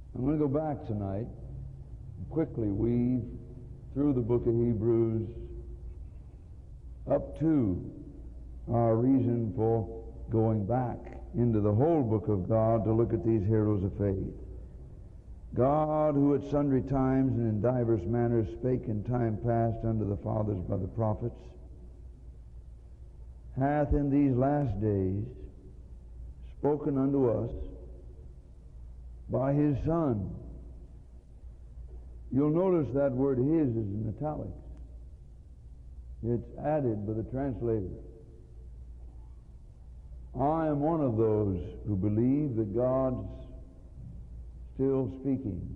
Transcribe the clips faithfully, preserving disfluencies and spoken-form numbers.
I'm going to go back tonight and quickly weave through the book of Hebrews up to our reason for going back into the whole book of God to look at these heroes of faith. God, who at sundry times and in divers manners spake in time past unto the fathers by the prophets, hath in these last days spoken unto us by His Son. You'll notice that word His is in italics. It's added by the translator. I am one of those who believe that God's still speaking.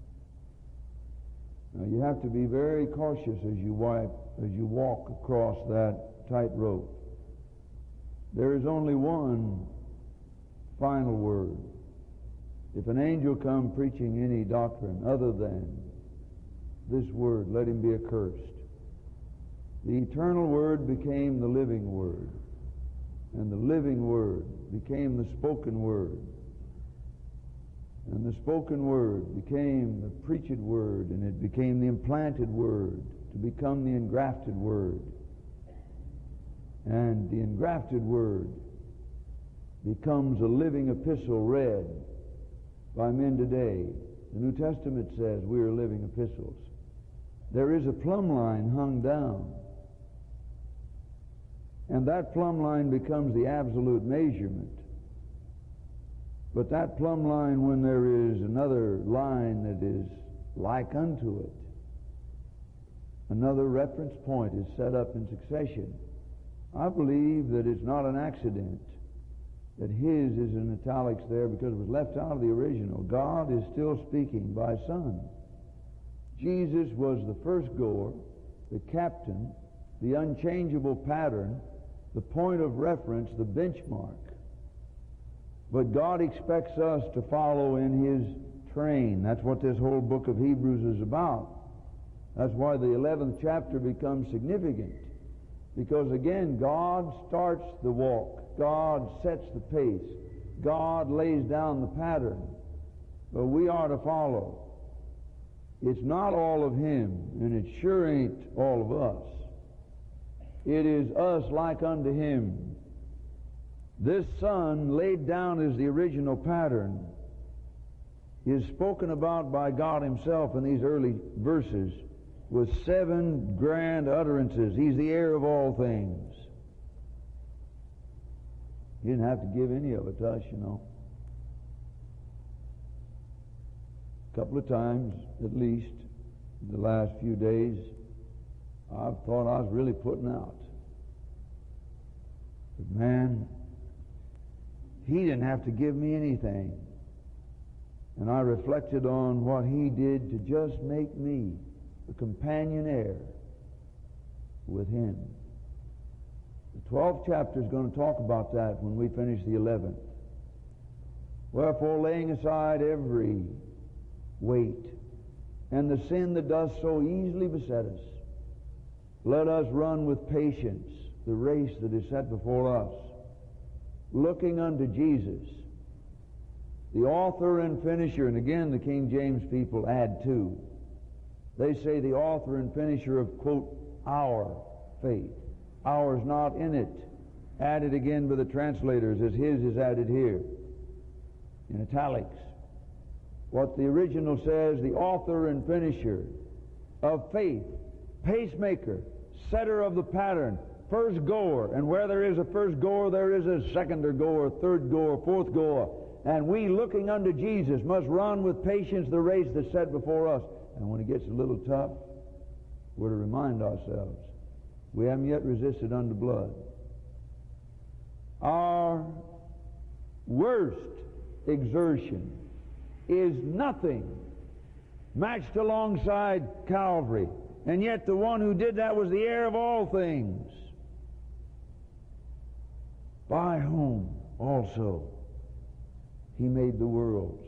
Now you have to be very cautious as you wipe, as you walk across that tightrope. There is only one final word. If an angel come preaching any doctrine other than this word, let him be accursed. The eternal Word became the living Word, and the living Word became the spoken Word, and the spoken Word became the preached Word, and it became the implanted Word to become the engrafted Word, and the engrafted Word becomes a living epistle read by men today. The New Testament says we are living epistles. There is a plumb line hung down, and that plumb line becomes the absolute measurement. But that plumb line, when there is another line that is like unto it, another reference point is set up in succession. I believe that it's not an accident that His is in italics there, because it was left out of the original. God is still speaking by Son. Jesus was the first goer, the captain, the unchangeable pattern, the point of reference, the benchmark. But God expects us to follow in His train. That's what this whole book of Hebrews is about. That's why the eleventh chapter becomes significant. Because again, God starts the walk. God sets the pace. God lays down the pattern. But we are to follow. It's not all of Him, and it sure ain't all of us. It is us like unto Him. This Son, laid down as the original pattern, is spoken about by God Himself in these early verses with seven grand utterances. He's the heir of all things. He didn't have to give any of it to us, you know. A couple of times, at least, in the last few days, I've thought I was really putting out. But man, He didn't have to give me anything. And I reflected on what He did to just make me a companion heir with Him. The twelfth chapter is going to talk about that when we finish the eleventh. Wherefore, laying aside every weight and the sin that does so easily beset us, let us run with patience the race that is set before us, looking unto Jesus, the author and finisher. And again, the King James people add to. They say the author and finisher of, quote, our faith. Ours not in it. Added again by the translators as His is added here in italics. What the original says, the author and finisher of faith, pacemaker, setter of the pattern, first goer. And where there is a first goer, there is a seconder goer, third goer, fourth goer. And we, looking unto Jesus, must run with patience the race that's set before us. And when it gets a little tough, we're to remind ourselves, we haven't yet resisted unto blood. Our worst exertion is nothing matched alongside Calvary. And yet the one who did that was the heir of all things, by whom also He made the worlds.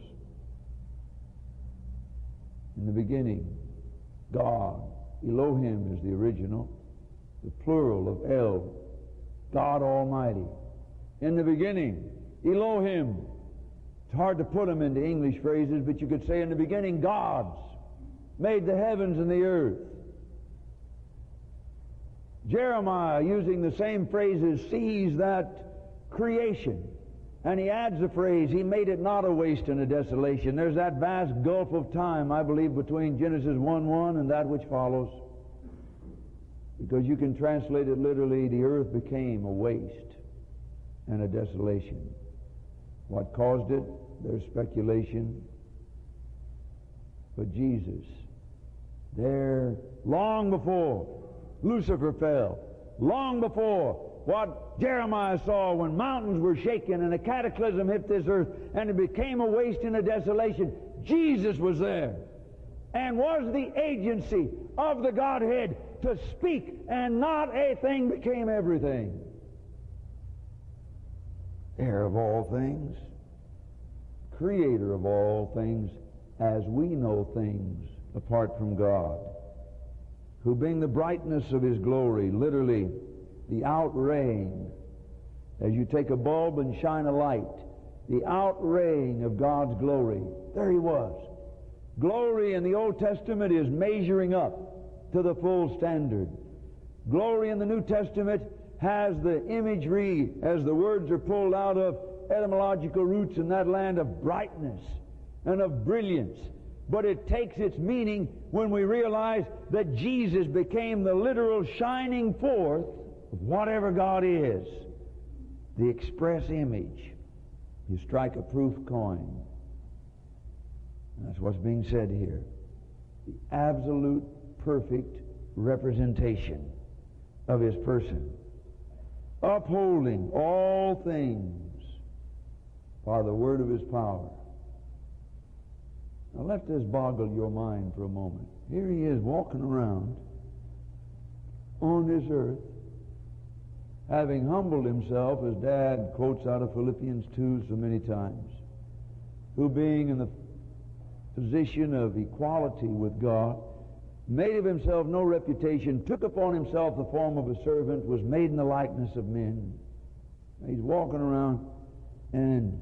In the beginning, God, Elohim is the original, the plural of El, God Almighty. In the beginning, Elohim, It's hard to put them into English phrases, but you could say in the beginning, God's made the heavens and the earth. Jeremiah, using the same phrases, sees that creation. And he adds the phrase, He made it not a waste and a desolation. There's that vast gulf of time, I believe, between Genesis one one and that which follows. Because you can translate it literally, the earth became a waste and a desolation. What caused it? There's speculation. But Jesus, there, long before Lucifer fell, long before what Jeremiah saw when mountains were shaken and a cataclysm hit this earth and it became a waste and a desolation, Jesus was there and was the agency of the Godhead to speak, and not a thing became everything. Heir of all things, creator of all things, as we know things apart from God, who being the brightness of His glory, literally the outraying, as you take a bulb and shine a light, the outraying of God's glory. There He was. Glory in the Old Testament is measuring up to the full standard. Glory in the New Testament has the imagery, as the words are pulled out of etymological roots in that land, of brightness and of brilliance. But it takes its meaning when we realize that Jesus became the literal shining forth of whatever God is, the express image. You strike a proof coin. And that's what's being said here. The absolute perfect representation of His person, upholding all things by the word of His power. Now let this boggle your mind for a moment. Here He is walking around on this earth, having humbled Himself, as Dad quotes out of Philippians two so many times, who being in the position of equality with God, made of Himself no reputation, took upon Himself the form of a servant, was made in the likeness of men. He's walking around, and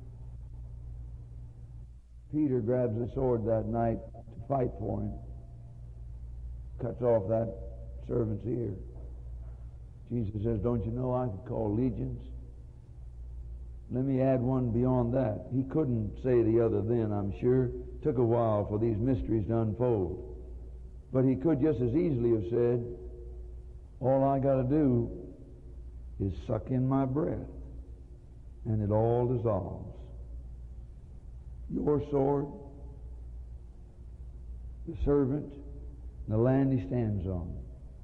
Peter grabs the sword that night to fight for him, cuts off that servant's ear. Jesus says, don't you know I could call legions? Let me add one beyond that. He couldn't say the other then, I'm sure. It took a while for these mysteries to unfold. But He could just as easily have said, all I got to do is suck in my breath, and it all dissolves. Your sword, the servant, the land he stands on.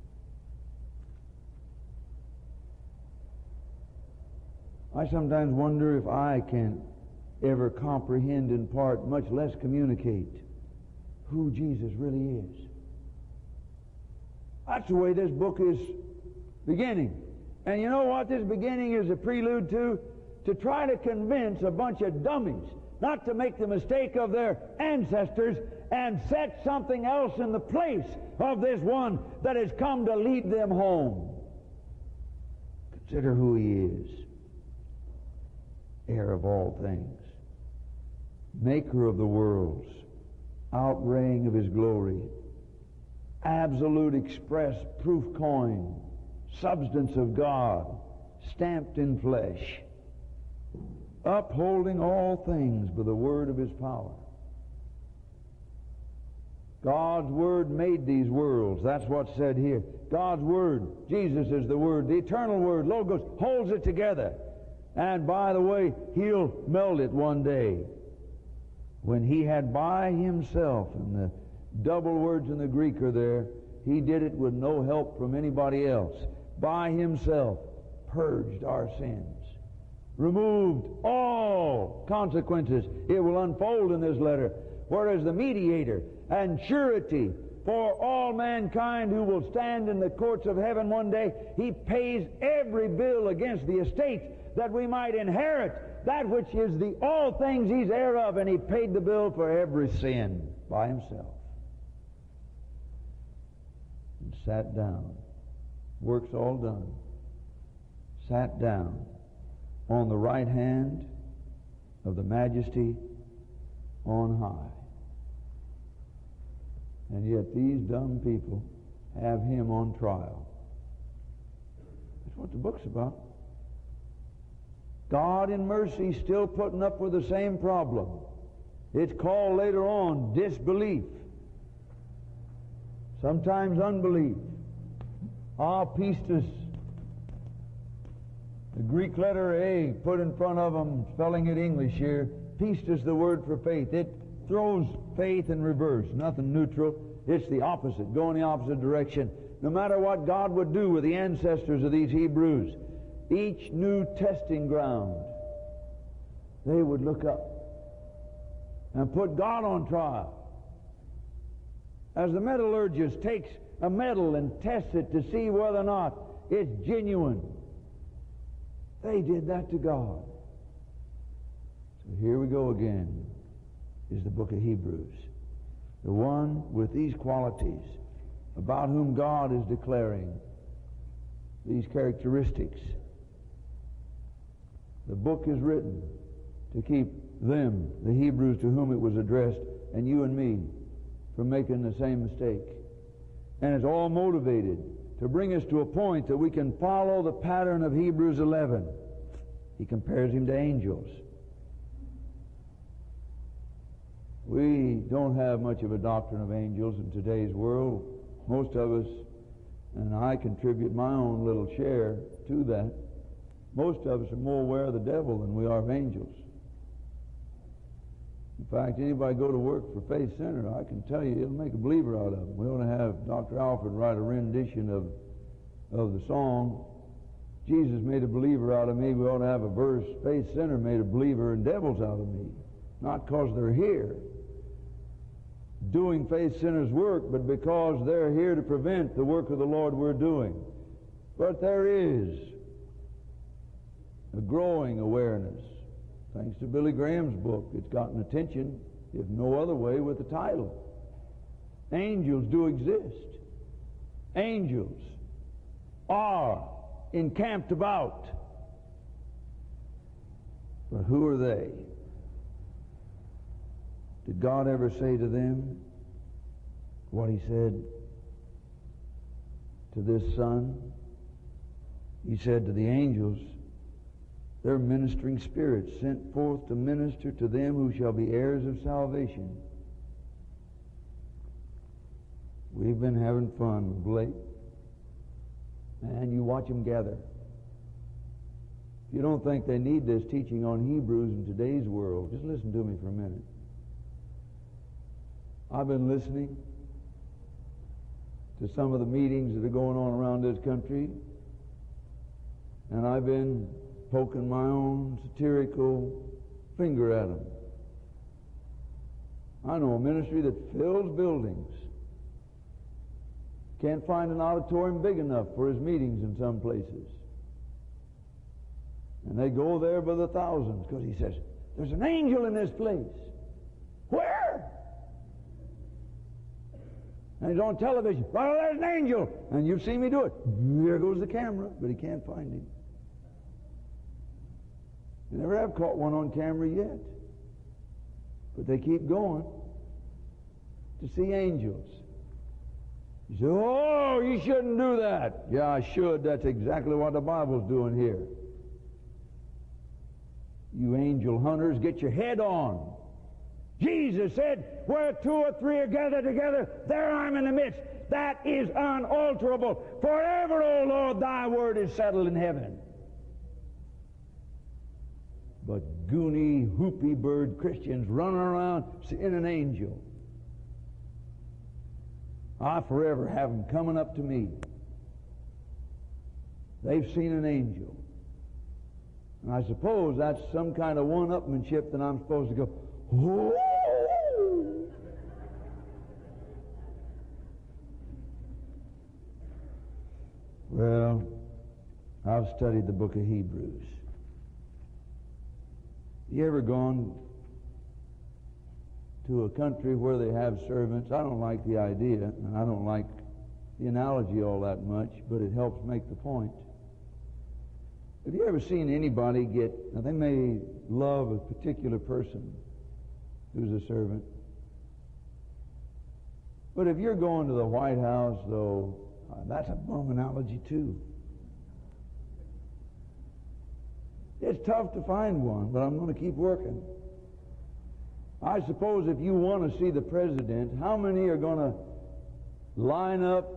I sometimes wonder if I can ever comprehend in part, much less communicate, who Jesus really is. That's the way this book is beginning. And you know what this beginning is a prelude to? To try to convince a bunch of dummies not to make the mistake of their ancestors and set something else in the place of this one that has come to lead them home. Consider who He is. Heir of all things. Maker of the worlds. Outraying of His glory. Absolute express proof coin, substance of God, stamped in flesh, upholding all things by the word of His power. God's Word made these worlds. That's what's said here. God's Word, Jesus is the Word, the eternal Word, Logos, holds it together. And by the way, He'll melt it one day. When He had by Himself, and the double words in the Greek are there, He did it with no help from anybody else. By Himself purged our sins, removed all consequences. It will unfold in this letter. Whereas the mediator and surety for all mankind who will stand in the courts of heaven one day, He pays every bill against the estate that we might inherit that which is the all things He's heir of, and He paid the bill for every sin by Himself. And sat down. Work's all done. Sat down on the right hand of the majesty on high. And yet these dumb people have him on trial. That's what the book's about. God in mercy still putting up with the same problem. It's called later on disbelief. Sometimes unbelief. Ah, pistis. The Greek letter A put in front of them, spelling it English here. Pistis, the word for faith. It throws faith in reverse, nothing neutral. It's the opposite, go in the opposite direction. No matter what God would do with the ancestors of these Hebrews, each new testing ground, they would look up and put God on trial. As the metallurgist takes a metal and tests it to see whether or not it's genuine, they did that to God. So here we go again, is the book of Hebrews. The one with these qualities, about whom God is declaring these characteristics. The book is written to keep them, the Hebrews to whom it was addressed, and you and me, from making the same mistake. And it's all motivated to bring us to a point that we can follow the pattern of Hebrews eleven. He compares him to angels. We don't have much of a doctrine of angels in today's world. Most of us, and I contribute my own little share to that, most of us are more aware of the devil than we are of angels. In fact, anybody go to work for Faith Center, I can tell you, it'll make a believer out of them. We ought to have Doctor Alfred write a rendition of, of the song, Jesus made a believer out of me. We ought to have a verse, Faith Center made a believer and devils out of me. Not because they're here doing Faith Center's work, but because they're here to prevent the work of the Lord we're doing. But there is a growing awareness. Thanks to Billy Graham's book, it's gotten attention, if no other way, with the title. Angels do exist. Angels are encamped about. But who are they? Did God ever say to them what he said to this son? He said to the angels, they're ministering spirits sent forth to minister to them who shall be heirs of salvation. We've been having fun of late. Man, you watch them gather. If you don't think they need this teaching on Hebrews in today's world, just listen to me for a minute. I've been listening to some of the meetings that are going on around this country, and I've been poking my own satirical finger at them. I know a ministry that fills buildings. Can't find an auditorium big enough for his meetings in some places. And they go there by the thousands because he says, there's an angel in this place. Where? And he's on television. Well, there's an angel. And you've seen me do it. There goes the camera, but he can't find him. They never have caught one on camera yet. But they keep going to see angels. You say, oh, you shouldn't do that. Yeah, I should. That's exactly what the Bible's doing here. You angel hunters, get your head on. Jesus said, where two or three are gathered together, there I'm in the midst. That is unalterable. Forever, O Lord, thy word is settled in heaven. But goony, whoopy bird Christians running around seeing an angel. I forever have them coming up to me. They've seen an angel. And I suppose that's some kind of one-upmanship that I'm supposed to go, whoa! Well, I've studied the book of Hebrews. You ever gone to a country where they have servants? I don't like the idea, and I don't like the analogy all that much, but it helps make the point. Have you ever seen anybody get, now they may love a particular person who's a servant, but if you're going to the White House, though, uh, that's a bum analogy too. It's tough to find one, but I'm going to keep working. I suppose if you want to see the president, how many are going to line up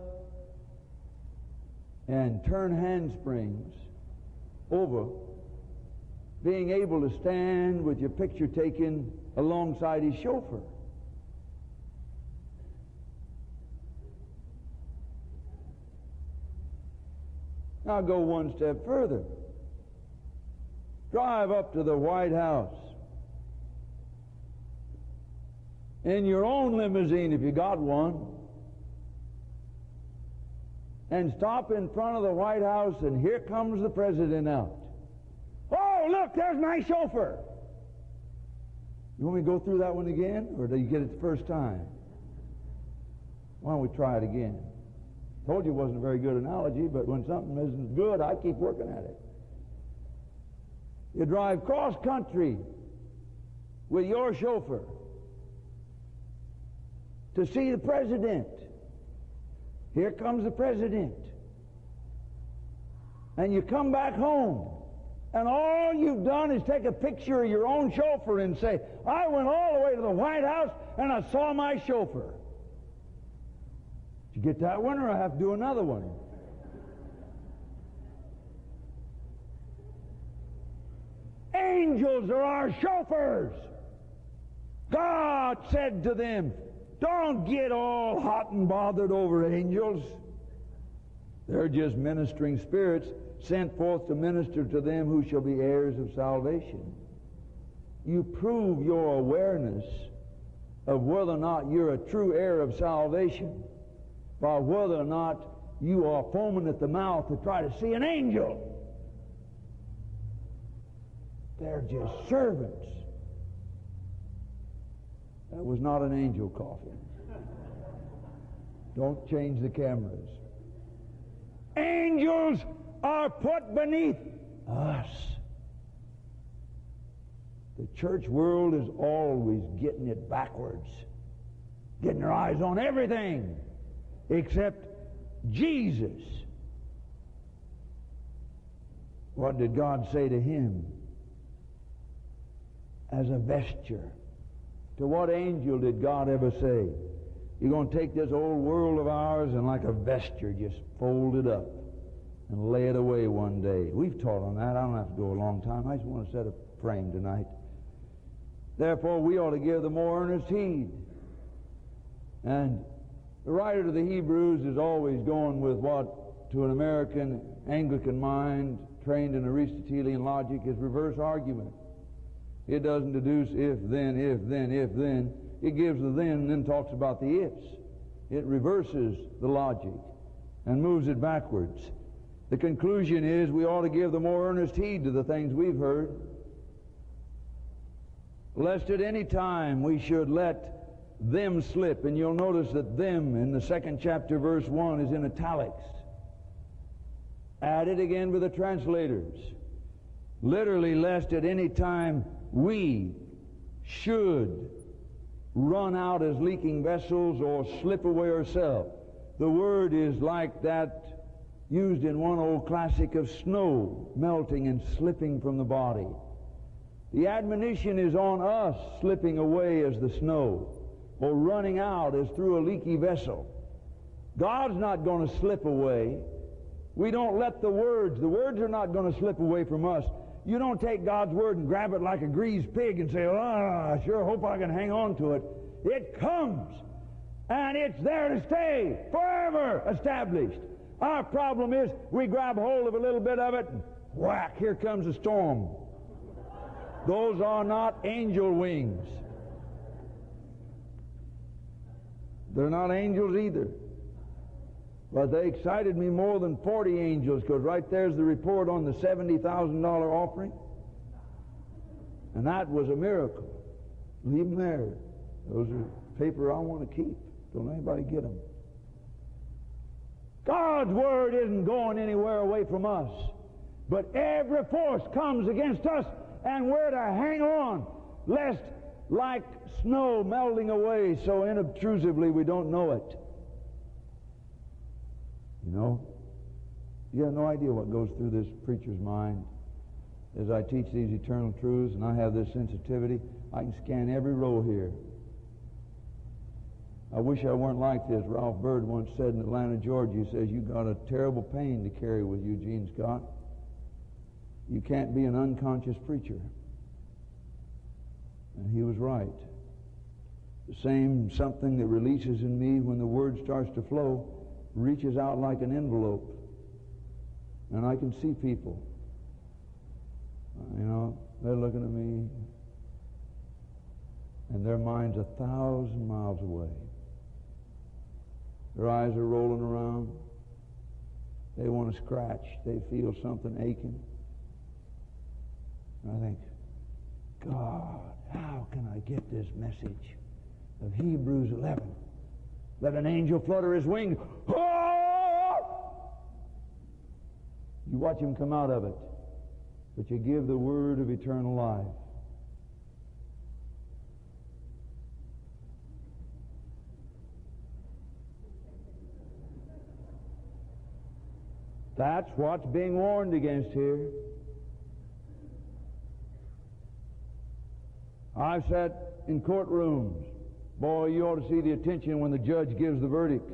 and turn handsprings over being able to stand with your picture taken alongside his chauffeur? Now go one step further. Drive up to the White House in your own limousine if you got one, and stop in front of the White House, and here comes the president out. Oh, look, there's my chauffeur. You want me to go through that one again, or do you get it the first time? Why don't we try it again? Told you it wasn't a very good analogy, but when something isn't good, I keep working at it. You drive cross country with your chauffeur to see the president. Here comes the president. And you come back home, and all you've done is take a picture of your own chauffeur and say, I went all the way to the White House and I saw my chauffeur. Did you get that one, or I have to do another one? Angels are our chauffeurs. God said to them, don't get all hot and bothered over angels. They're just ministering spirits sent forth to minister to them who shall be heirs of salvation. You prove your awareness of whether or not you're a true heir of salvation by whether or not you are foaming at the mouth to try to see an angel. They're just servants. That was not an angel coughing. Don't change the cameras. Angels are put beneath us. The church world is always getting it backwards, getting their eyes on everything except Jesus. What did God say to him? As a vesture. To what angel did God ever say, you're going to take this old world of ours and like a vesture just fold it up and lay it away one day? We've taught on that. I don't have to go a long time. I just want to set a frame tonight. Therefore, we ought to give the more earnest heed. And the writer to the Hebrews is always going with what, to an American Anglican mind trained in Aristotelian logic, is reverse argument. It doesn't deduce if, then, if, then, if, then. It gives the then and then talks about the ifs. It reverses the logic and moves it backwards. The conclusion is we ought to give the more earnest heed to the things we've heard, lest at any time we should let them slip. And you'll notice that them in the second chapter, verse one, is in italics. Added again with the translators. Literally, lest at any time we should run out as leaking vessels or slip away ourselves. The word is like that used in one old classic of snow melting and slipping from the body. The admonition is on us slipping away as the snow, or running out as through a leaky vessel. God's not going to slip away. We don't let the words, the words are not going to slip away from us. You don't take God's word and grab it like a greased pig and say, oh, I sure hope I can hang on to it. It comes, and it's there to stay, forever established. Our problem is we grab hold of a little bit of it, and whack, here comes a storm. Those are not angel wings. They're not angels either. But they excited me more than forty angels, because right there's the report on the seventy thousand dollar offering. And that was a miracle. Leave them there. Those are paper I want to keep. Don't anybody get them. God's word isn't going anywhere away from us. But every force comes against us, and we're to hang on, lest like snow melting away so inobtrusively we don't know it. You know, you have no idea what goes through this preacher's mind. As I teach these eternal truths and I have this sensitivity, I can scan every row here. I wish I weren't like this. Ralph Byrd once said in Atlanta, Georgia, he says, "You've got a terrible pain to carry with you, Gene Scott. You can't be an unconscious preacher." And he was right. The same something that releases in me when the word starts to flow reaches out like an envelope. And I can see people. You know, they're looking at me, and their mind's a thousand miles away. Their eyes are rolling around. They want to scratch. They feel something aching. And I think, God, how can I get this message of Hebrews eleven? Let an angel flutter his wings. Oh! You watch him come out of it. But you give the word of eternal life. That's what's being warned against here. I've sat in courtrooms. Boy, you ought to see the attention when the judge gives the verdict.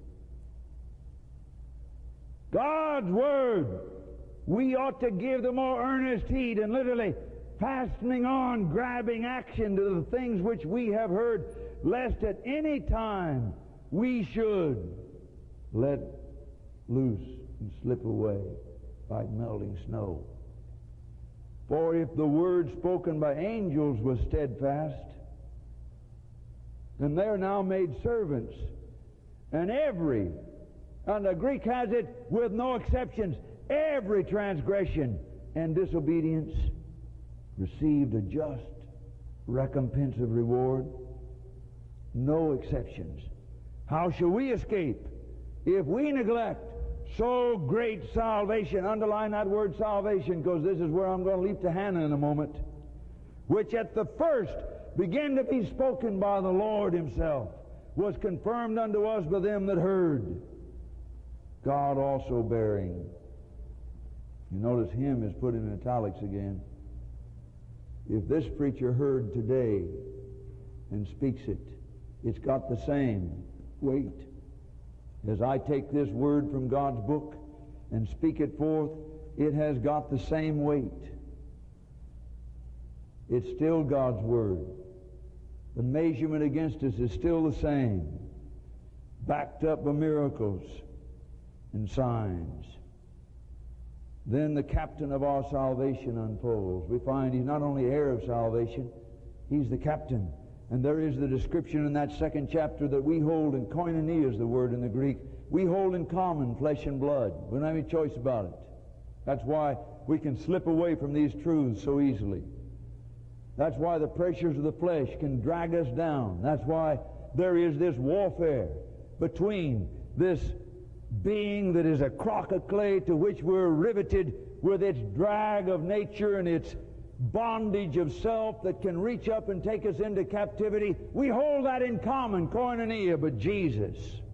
God's word. We ought to give the more earnest heed and literally fastening on, grabbing action to the things which we have heard, lest at any time we should let loose and slip away like melting snow. For if the word spoken by angels was steadfast, then they are now made servants. And every, and the Greek has it with no exceptions, every transgression and disobedience received a just recompense of reward. No exceptions. How shall we escape if we neglect so great salvation? Underline that word salvation, because this is where I'm going to leap to Hannah in a moment. Which at the first began to be spoken by the Lord himself, was confirmed unto us by them that heard. God also bearing. You notice him is put in italics again. If this preacher heard today and speaks it, it's got the same weight. As I take this word from God's book and speak it forth, it has got the same weight. It's still God's word. The measurement against us is still the same, backed up by miracles and signs. Then the captain of our salvation unfolds. We find he's not only heir of salvation, he's the captain. And there is the description in that second chapter that we hold in koinonia is the word in the Greek. We hold in common flesh and blood. We don't have any choice about it. That's why we can slip away from these truths so easily. That's why the pressures of the flesh can drag us down. That's why there is this warfare between this being that is a crock of clay to which we're riveted with its drag of nature and its bondage of self that can reach up and take us into captivity. We hold that in common, koinonia, but Jesus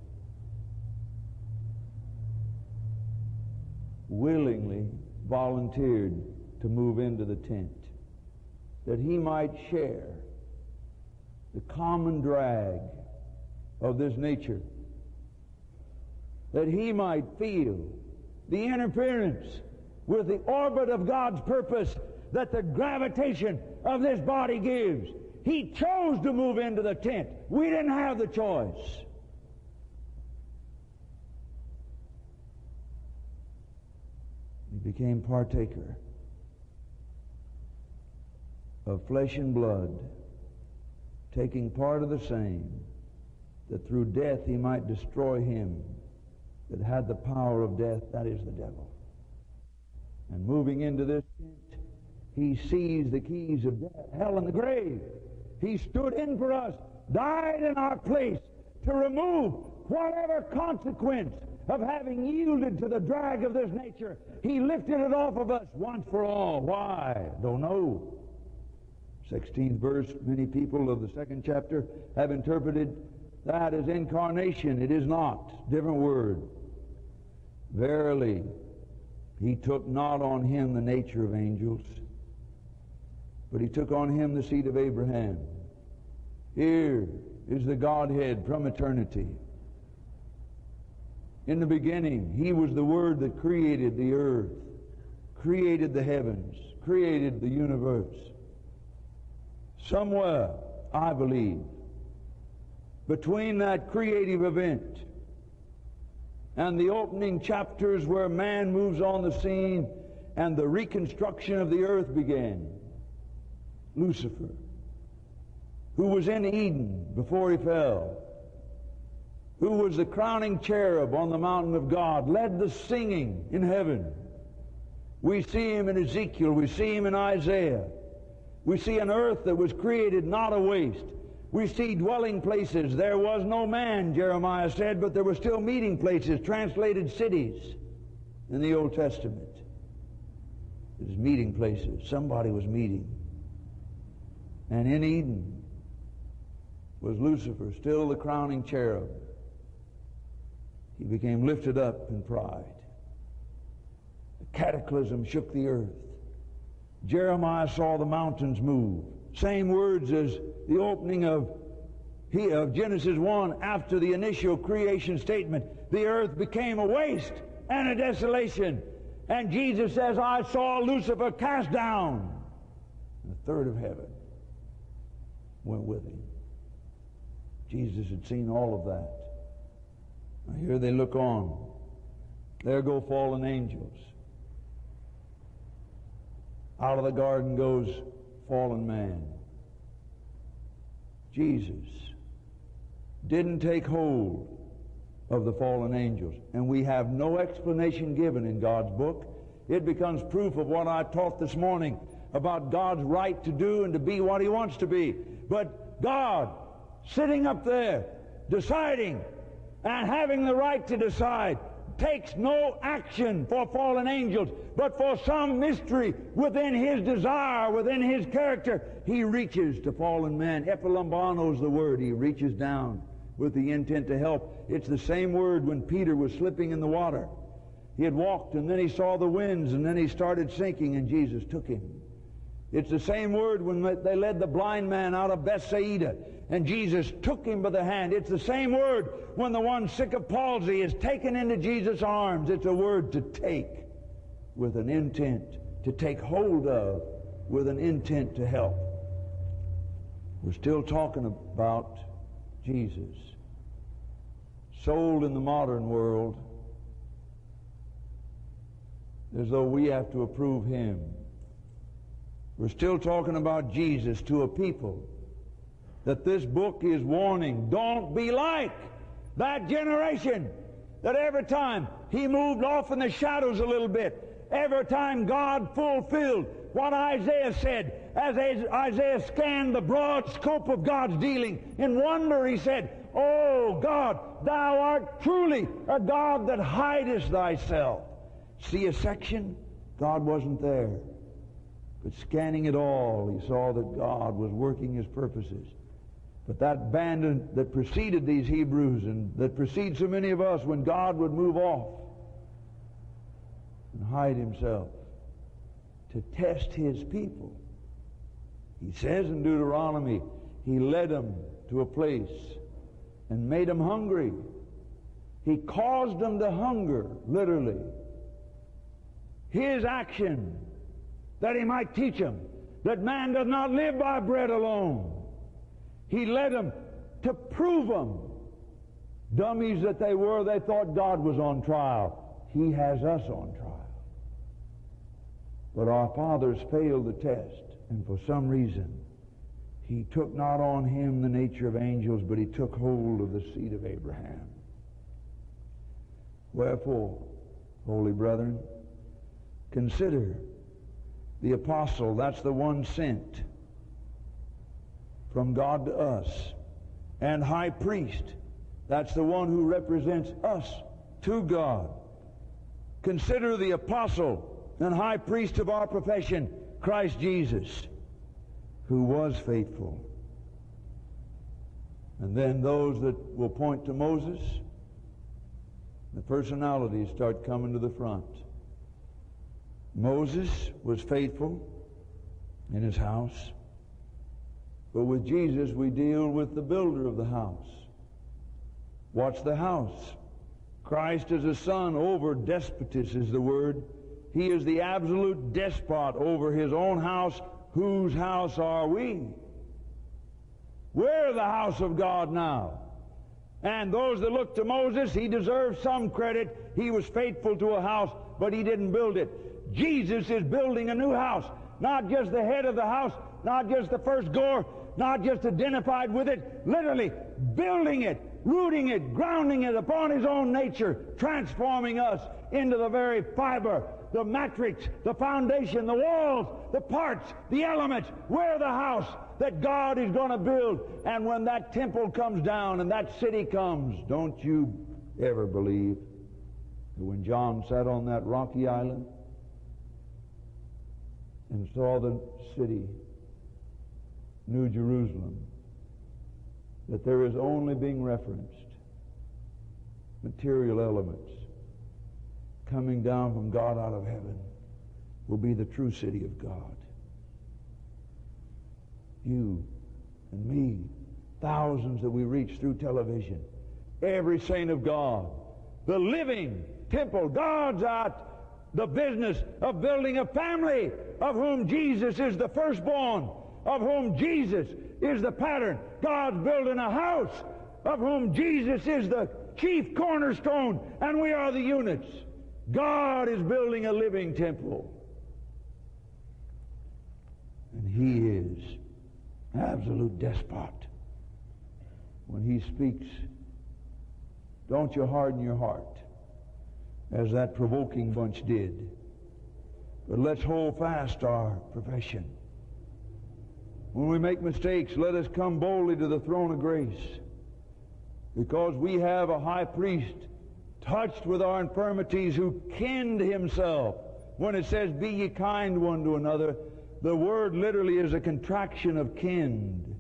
willingly volunteered to move into the tent that he might share the common drag of this nature, that he might feel the interference with the orbit of God's purpose that the gravitation of this body gives. He chose to move into the tent. We didn't have the choice. He became partaker of flesh and blood, taking part of the same, that through death he might destroy him that had the power of death, that is the devil. And moving into this tent, he seized the keys of death, hell, and the grave. He stood in for us, died in our place to remove whatever consequence of having yielded to the drag of this nature, He lifted it off of us once for all. Why? Don't know. sixteenth verse, many people of the second chapter have interpreted that as incarnation. It is not. Different word. Verily, He took not on Him the nature of angels, but He took on Him the seed of Abraham. Here is the Godhead from eternity. In the beginning, He was the Word that created the earth, created the heavens, created the universe. Somewhere, I believe, between that creative event and the opening chapters where man moves on the scene and the reconstruction of the earth began, Lucifer, who was in Eden before he fell, who was the crowning cherub on the mountain of God, led the singing in heaven. We see him in Ezekiel, we see him in Isaiah. We see an earth that was created not a waste. We see dwelling places. There was no man, Jeremiah said, but there were still meeting places, translated cities in the Old Testament. It was meeting places. Somebody was meeting. And in Eden was Lucifer, still the crowning cherub. He became lifted up in pride. The cataclysm shook the earth. Jeremiah saw the mountains move. Same words as the opening of, he, of Genesis one after the initial creation statement. The earth became a waste and a desolation. And Jesus says, I saw Lucifer cast down. And a third of heaven went with him. Jesus had seen all of that. Now here they look on. There go fallen angels. Out of the garden goes fallen man. Jesus didn't take hold of the fallen angels. And we have no explanation given in God's book. It becomes proof of what I taught this morning about God's right to do and to be what He wants to be. But God, sitting up there, deciding and having the right to decide, takes no action for fallen angels, but for some mystery within His desire, within His character, He reaches to fallen man. Epilambano is the word. He reaches down with the intent to help. It's the same word when Peter was slipping in the water. He had walked, and then he saw the winds, and then he started sinking, and Jesus took him. It's the same word when they led the blind man out of Bethsaida, and Jesus took him by the hand. It's the same word when the one sick of palsy is taken into Jesus' arms. It's a word to take with an intent, to take hold of with an intent to help. We're still talking about Jesus, sold in the modern world as though we have to approve Him. We're still talking about Jesus to a people that this book is warning. Don't be like that generation that every time He moved off in the shadows a little bit, every time God fulfilled what Isaiah said, as Isaiah scanned the broad scope of God's dealing, in wonder he said, Oh God, Thou art truly a God that hidest Thyself. See a section? God wasn't there. But scanning it all, he saw that God was working His purposes. But that band that preceded these Hebrews and that precedes so many of us, when God would move off and hide Himself to test His people, He says in Deuteronomy, He led them to a place and made them hungry. He caused them to hunger, literally. His action, that He might teach them that man does not live by bread alone. He led them to prove them. Dummies that they were, they thought God was on trial. He has us on trial. But our fathers failed the test, and for some reason, He took not on Him the nature of angels, but He took hold of the seed of Abraham. Wherefore, holy brethren, consider the apostle, that's the one sent from God to us, and high priest, that's the one who represents us to God. Consider the apostle and high priest of our profession, Christ Jesus, who was faithful. And then those that will point to Moses, the personalities start coming to the front. Moses was faithful in his house, but with Jesus we deal with the builder of the house. What's the house? Christ is a son over despotis is the word. He is the absolute despot over his own house. Whose house are we? We're the house of God now. And those that look to Moses, he deserves some credit. He was faithful to a house, but he didn't build it. Jesus is building a new house. Not just the head of the house, not just the first goer, not just identified with it, literally building it, rooting it, grounding it upon his own nature, transforming us into the very fiber, the matrix, the foundation, the walls, the parts, the elements. We're the house that God is going to build. And when that temple comes down and that city comes, don't you ever believe that when John sat on that rocky island and saw the city, New Jerusalem, that there is only being referenced material elements coming down from God out of heaven will be the true city of God. You and me, thousands that we reach through television, every saint of God, the living temple. God's at the business of building a family of whom Jesus is the firstborn, of whom Jesus is the pattern. God's building a house of whom Jesus is the chief cornerstone, and we are the units. God is building a living temple. And he is absolute despot. When he speaks, don't you harden your heart as that provoking bunch did. But let's hold fast our profession. When we make mistakes, let us come boldly to the throne of grace, because we have a high priest touched with our infirmities, who kenned himself. When it says, be ye kind one to another, the word literally is a contraction of kenned.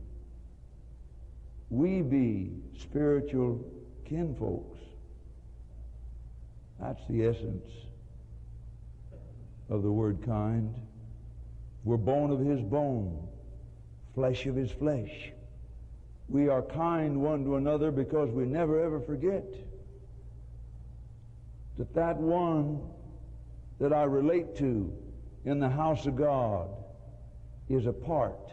We be spiritual kinfolks. That's the essence of the word kind. We're bone of his bone, flesh of his flesh. We are kind one to another because we never ever forget that that one that I relate to in the house of God is a part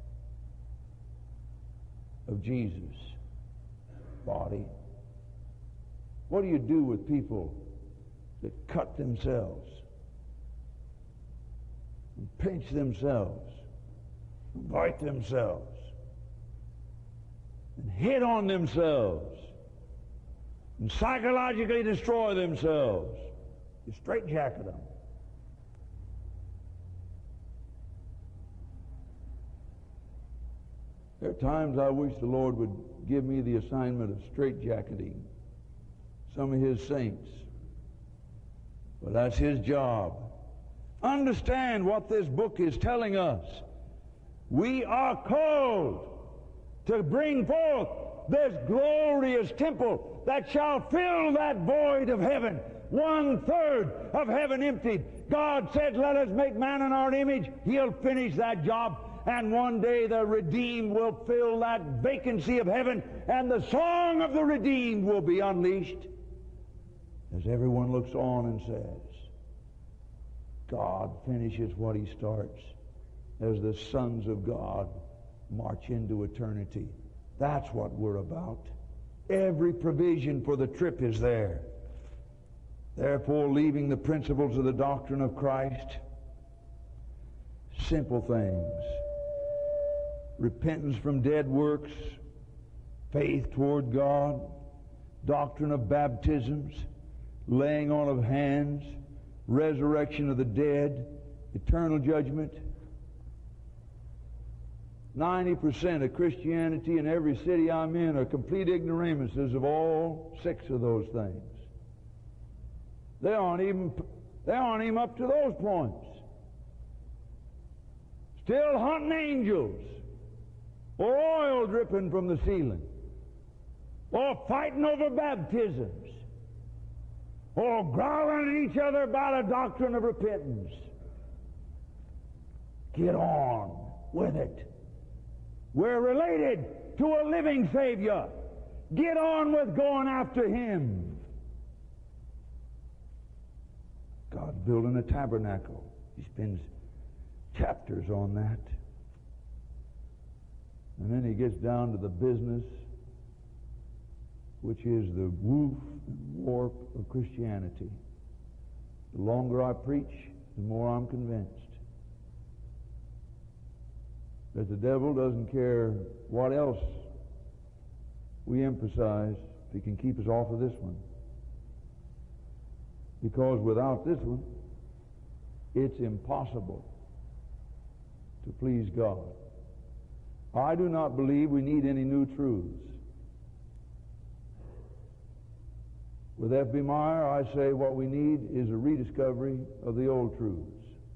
of Jesus' body. What do you do with people that cut themselves and pinch themselves and bite themselves and hit on themselves and psychologically destroy themselves? You straitjacket them. There are times I wish the Lord would give me the assignment of straitjacketing some of his saints. But that's his job. Understand what this book is telling us. We are called to bring forth this glorious temple that shall fill that void of heaven. One third of heaven emptied. God said, let us make man in our image. He'll finish that job. And one day the redeemed will fill that vacancy of heaven, and the song of the redeemed will be unleashed as everyone looks on and says, God finishes what he starts as the sons of God march into eternity. That's what we're about. Every provision for the trip is there. Therefore, leaving the principles of the doctrine of Christ, simple things: repentance from dead works, faith toward God, doctrine of baptisms, laying on of hands, resurrection of the dead, eternal judgment. ninety percent of Christianity in every city I'm in are complete ignoramuses of all six of those things. They aren't even, they aren't even up to those points. Still hunting angels, or oil dripping from the ceiling, or fighting over baptisms, or growling at each other about a doctrine of repentance. Get on with it. We're related to a living Savior. Get on with going after Him. God's building a tabernacle. He spends chapters on that. And then he gets down to the business, which is the woof and warp of Christianity. The longer I preach, the more I'm convinced that the devil doesn't care what else we emphasize if he can keep us off of this one. Because without this one, it's impossible to please God. I do not believe we need any new truths. With F B Meyer, I say what we need is a rediscovery of the old truths.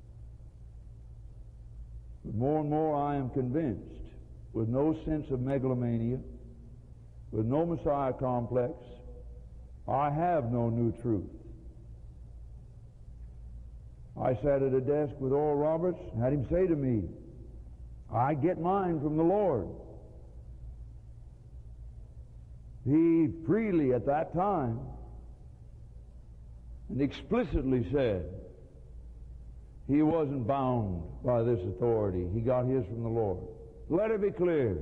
But more and more I am convinced, with no sense of megalomania, with no Messiah complex, I have no new truth. I sat at a desk with Oral Roberts and had him say to me, I get mine from the Lord. He freely at that time and explicitly said he wasn't bound by this authority. He got his from the Lord. Let it be clear.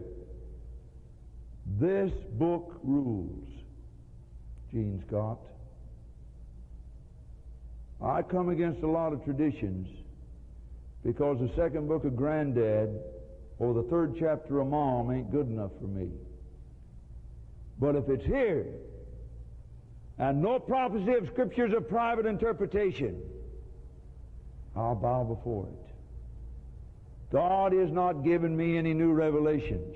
This book rules, Gene Scott. I come against a lot of traditions because the second book of Granddad or the third chapter of Mom ain't good enough for me. But if it's here, and no prophecy of Scriptures of private interpretation, I'll bow before it. God is not giving me any new revelations.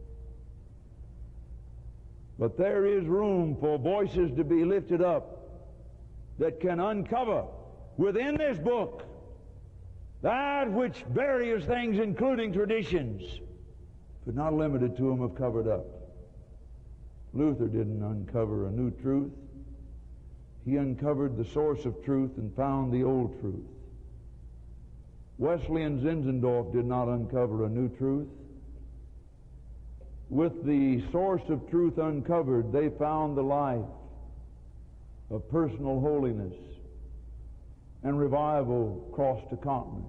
But there is room for voices to be lifted up that can uncover within this book that which various things, including traditions, but not limited to them, have covered up. Luther didn't uncover a new truth. He uncovered the source of truth and found the old truth. Wesley and Zinzendorf did not uncover a new truth. With the source of truth uncovered, they found the life of personal holiness and revival crossed a continent.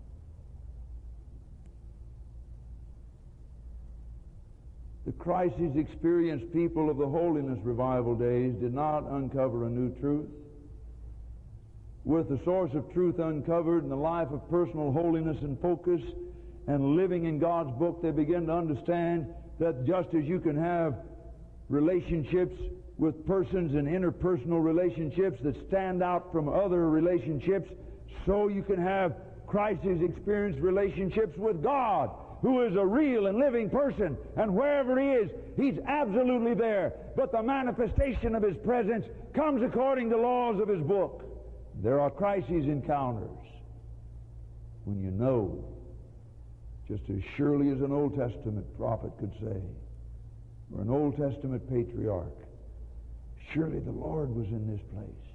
The crises experienced people of the holiness revival days did not uncover a new truth. With the source of truth uncovered in the life of personal holiness and focus and living in God's book, they begin to understand that just as you can have relationships with persons and interpersonal relationships that stand out from other relationships, so you can have crisis experienced relationships with God, who is a real and living person, and wherever He is, He's absolutely there. But the manifestation of His presence comes according to laws of His book. There are crisis encounters when you know, just as surely as an Old Testament prophet could say, or an Old Testament patriarch, surely the Lord was in this place.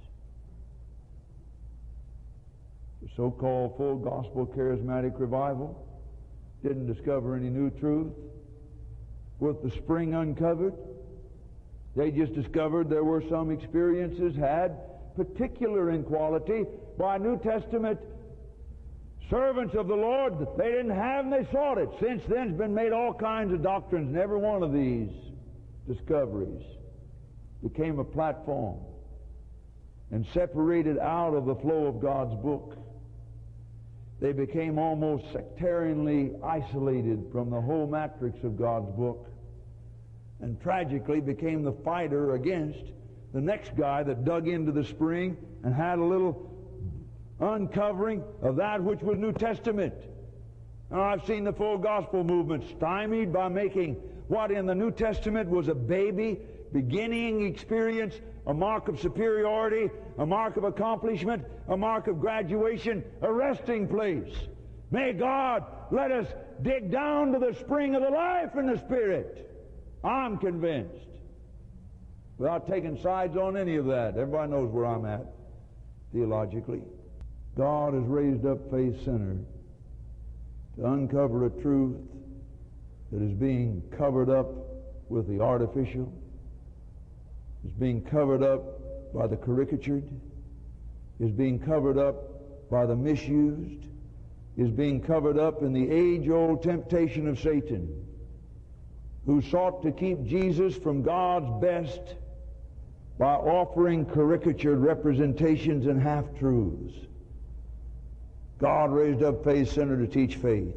The so-called full gospel charismatic revival didn't discover any new truth. With the spring uncovered, they just discovered there were some experiences had particular in quality by New Testament servants of the Lord that they didn't have and they sought it. Since then, it's been made all kinds of doctrines, and every one of these discoveries became a platform and separated out of the flow of God's book. They became almost sectarianly isolated from the whole matrix of God's book, and tragically became the fighter against the next guy that dug into the spring and had a little uncovering of that which was New Testament. Now, I've seen the full gospel movement stymied by making what in the New Testament was a baby beginning experience, a mark of superiority, a mark of accomplishment, a mark of graduation, a resting place. May God let us dig down to the spring of the life in the Spirit. I'm convinced. Without taking sides on any of that. Everybody knows where I'm at theologically. God has raised up Faith Center to uncover a truth that is being covered up with the artificial, is being covered up by the caricatured, is being covered up by the misused, is being covered up in the age-old temptation of Satan, who sought to keep Jesus from God's best by offering caricatured representations and half-truths. God raised up Faith Center to teach faith.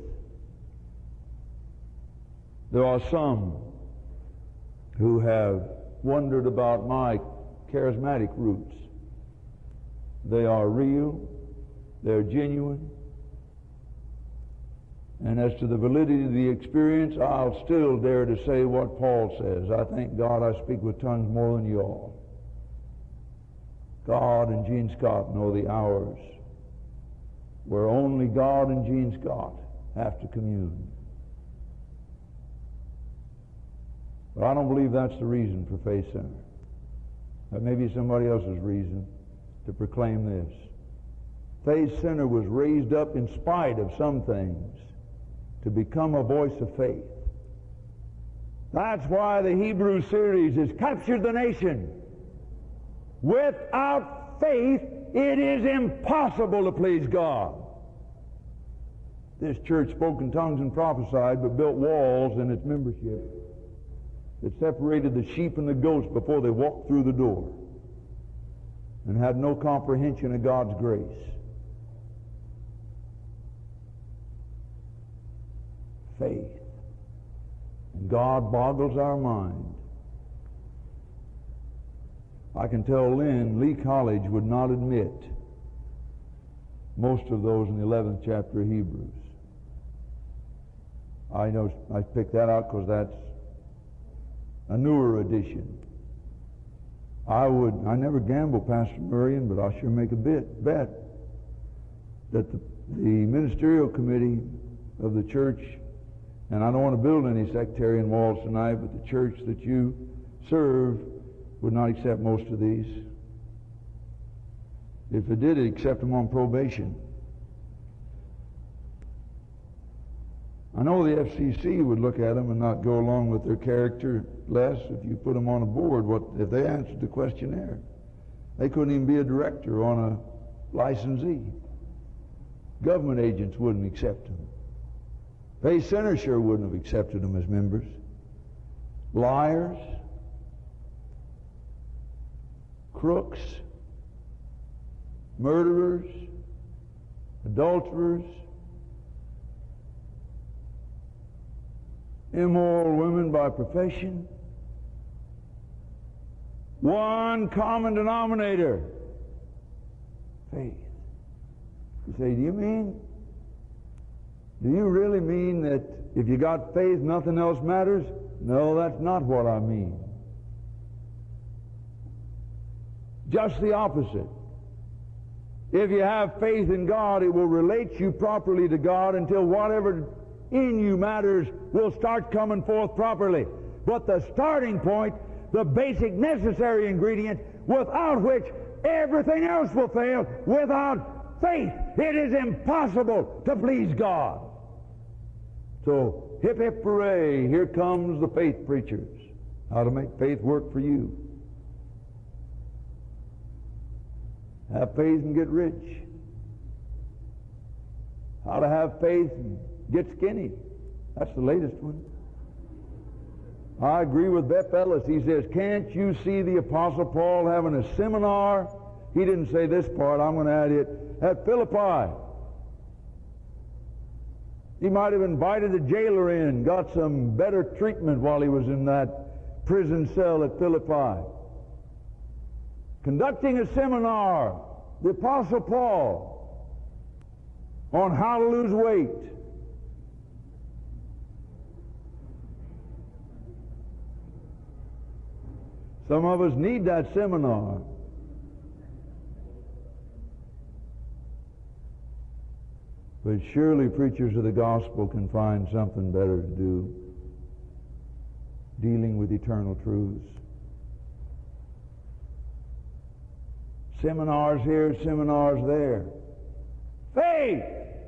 There are some who have wondered about my charismatic roots. They are real, they're genuine, and as to the validity of the experience, I'll still dare to say what Paul says. I thank God I speak with tongues more than you all. God and Gene Scott know the hours where only God and Gene Scott have to commune. But I don't believe that's the reason for Faith Center. That may be somebody else's reason to proclaim this. Faith Center was raised up in spite of some things to become a voice of faith. That's why the Hebrew series has captured the nation. Without faith, it is impossible to please God. This church spoke in tongues and prophesied, but built walls in its membership that separated the sheep and the goats before they walked through the door, and had no comprehension of God's grace. Faith. And God boggles our mind. I can tell Lynn, Lee College would not admit most of those in the eleventh chapter of Hebrews. I know I picked that out because that's a newer edition. I would, I never gamble, Pastor Murrian, but I'll sure make a bit, bet that the, the ministerial committee of the church, and I don't want to build any sectarian walls tonight, but the church that you serve would not accept most of these. If it did, it'd accept them on probation. I know the F C C would look at them and not go along with their character less if you put them on a board. What if they answered the questionnaire? They couldn't even be a director on a licensee. Government agents wouldn't accept them. Faith Center sure wouldn't have accepted them as members. Liars, crooks, murderers, adulterers, immoral women by profession. One common denominator: faith. You say, do you mean, do you really mean that if you got faith, nothing else matters? No, that's not what I mean. Just the opposite. If you have faith in God, it will relate you properly to God until whatever in you matters will start coming forth properly. But the starting point, the basic necessary ingredient, without which everything else will fail, without faith, it is impossible to please God. So, hip hip hooray, here comes the faith preachers. How to make faith work for you. Have faith and get rich. How to have faith and get skinny. That's the latest one. I agree with Beth Ellis. He says, can't you see the Apostle Paul having a seminar? He didn't say this part, I'm going to add it, at Philippi. He might have invited a jailer in, got some better treatment while he was in that prison cell at Philippi. Conducting a seminar, the Apostle Paul, on how to lose weight. Some of us need that seminar. But surely preachers of the gospel can find something better to do, dealing with eternal truths. Seminars here, seminars there. Faith!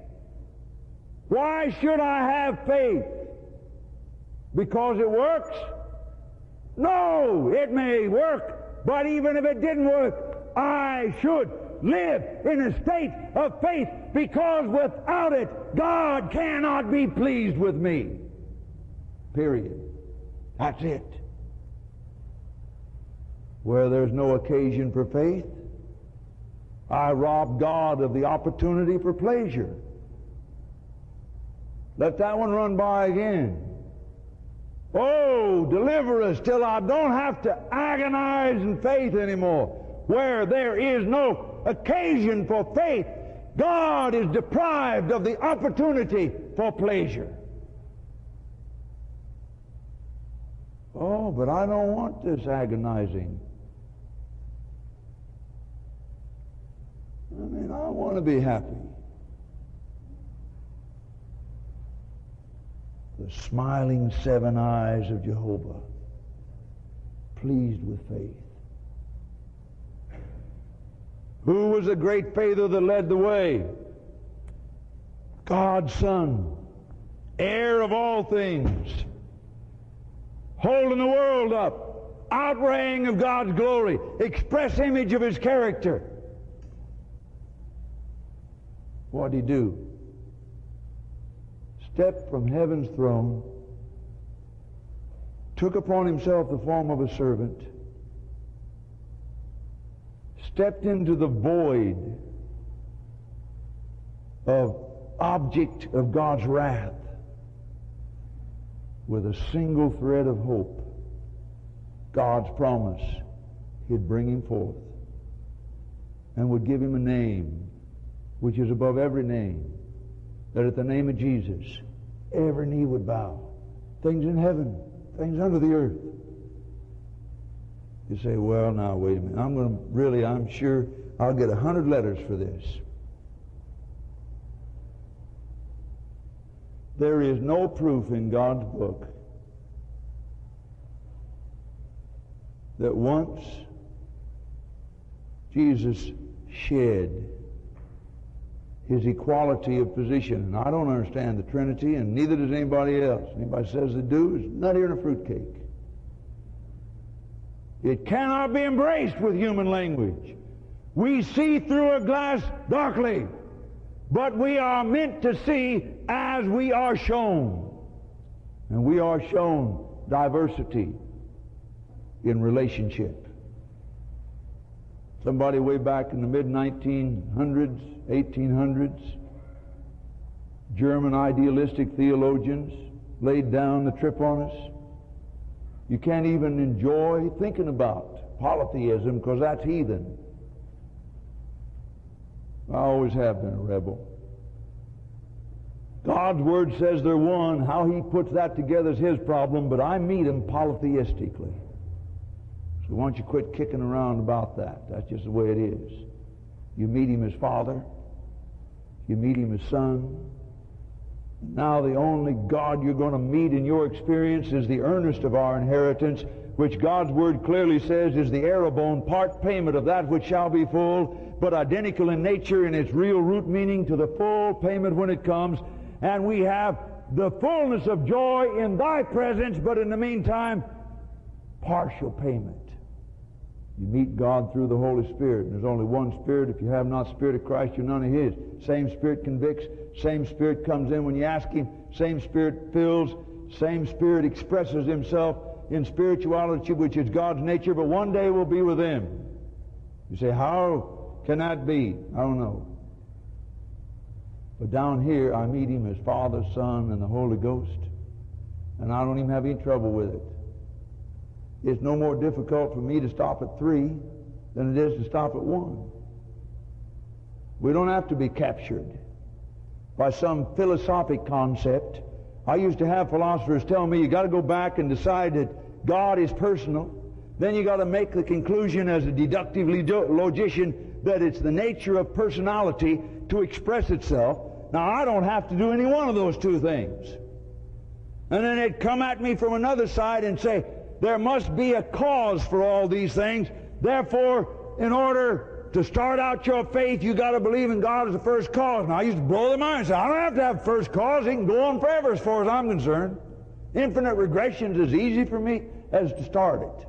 Why should I have faith? Because it works? No, it may work, but even if it didn't work, I should live in a state of faith, because without it, God cannot be pleased with me. Period. That's it. Where there's no occasion for faith, I rob God of the opportunity for pleasure. Let that one run by again. Oh, deliver us till I don't have to agonize in faith anymore. Where there is no occasion for faith, God is deprived of the opportunity for pleasure. Oh, but I don't want this agonizing. I mean, I want to be happy. The smiling seven eyes of Jehovah, pleased with faith. Who was the great faither that led the way? God's Son, heir of all things, holding the world up, outraying of God's glory, express image of His character. What did He do? Stepped from heaven's throne, took upon Himself the form of a servant, stepped into the void of object of God's wrath with a single thread of hope. God's promise He'd bring him forth and would give him a name which is above every name, that at the name of Jesus every knee would bow, things in heaven, things under the earth. You say, well, now, wait a minute. I'm going to, really, I'm sure I'll get a hundred letters for this. There is no proof in God's book that once Jesus shed His equality of position. And I don't understand the Trinity, and neither does anybody else. Anybody says they do is not here in a fruitcake. It cannot be embraced with human language. We see through a glass darkly, but we are meant to see as we are shown. And we are shown diversity in relationship. Somebody way back in the mid nineteen hundreds, eighteen hundreds, German idealistic theologians laid down the trip on us. You can't even enjoy thinking about polytheism because that's heathen. I always have been a rebel. God's Word says they're one. How He puts that together is His problem, but I meet Him polytheistically. So why don't you quit kicking around about that? That's just the way it is. You meet Him as Father. You meet Him as Son. Now the only God you're going to meet in your experience is the earnest of our inheritance, which God's Word clearly says is the arrabone, part payment of that which shall be full, but identical in nature in its real root meaning to the full payment when it comes. And we have the fullness of joy in Thy presence, but in the meantime, partial payment. You meet God through the Holy Spirit. And there's only one Spirit. If you have not Spirit of Christ, you're none of His. Same Spirit convicts. Same Spirit comes in when you ask Him. Same Spirit fills. Same Spirit expresses Himself in spirituality, which is God's nature, but one day we'll be with Him. You say, how can that be? I don't know. But down here, I meet Him as Father, Son, and the Holy Ghost. And I don't even have any trouble with it. It's no more difficult for me to stop at three than it is to stop at one. We don't have to be captured by some philosophic concept. I used to have philosophers tell me you got to go back and decide that God is personal, then you got to make the conclusion as a deductive logician that it's the nature of personality to express itself. Now, I don't have to do any one of those two things. And then they'd come at me from another side and say, there must be a cause for all these things. Therefore, in order to start out your faith, you got to believe in God as the first cause. Now, I used to blow their minds. I don't have to have first cause. It can go on forever as far as I'm concerned. Infinite regression is as easy for me as to start it.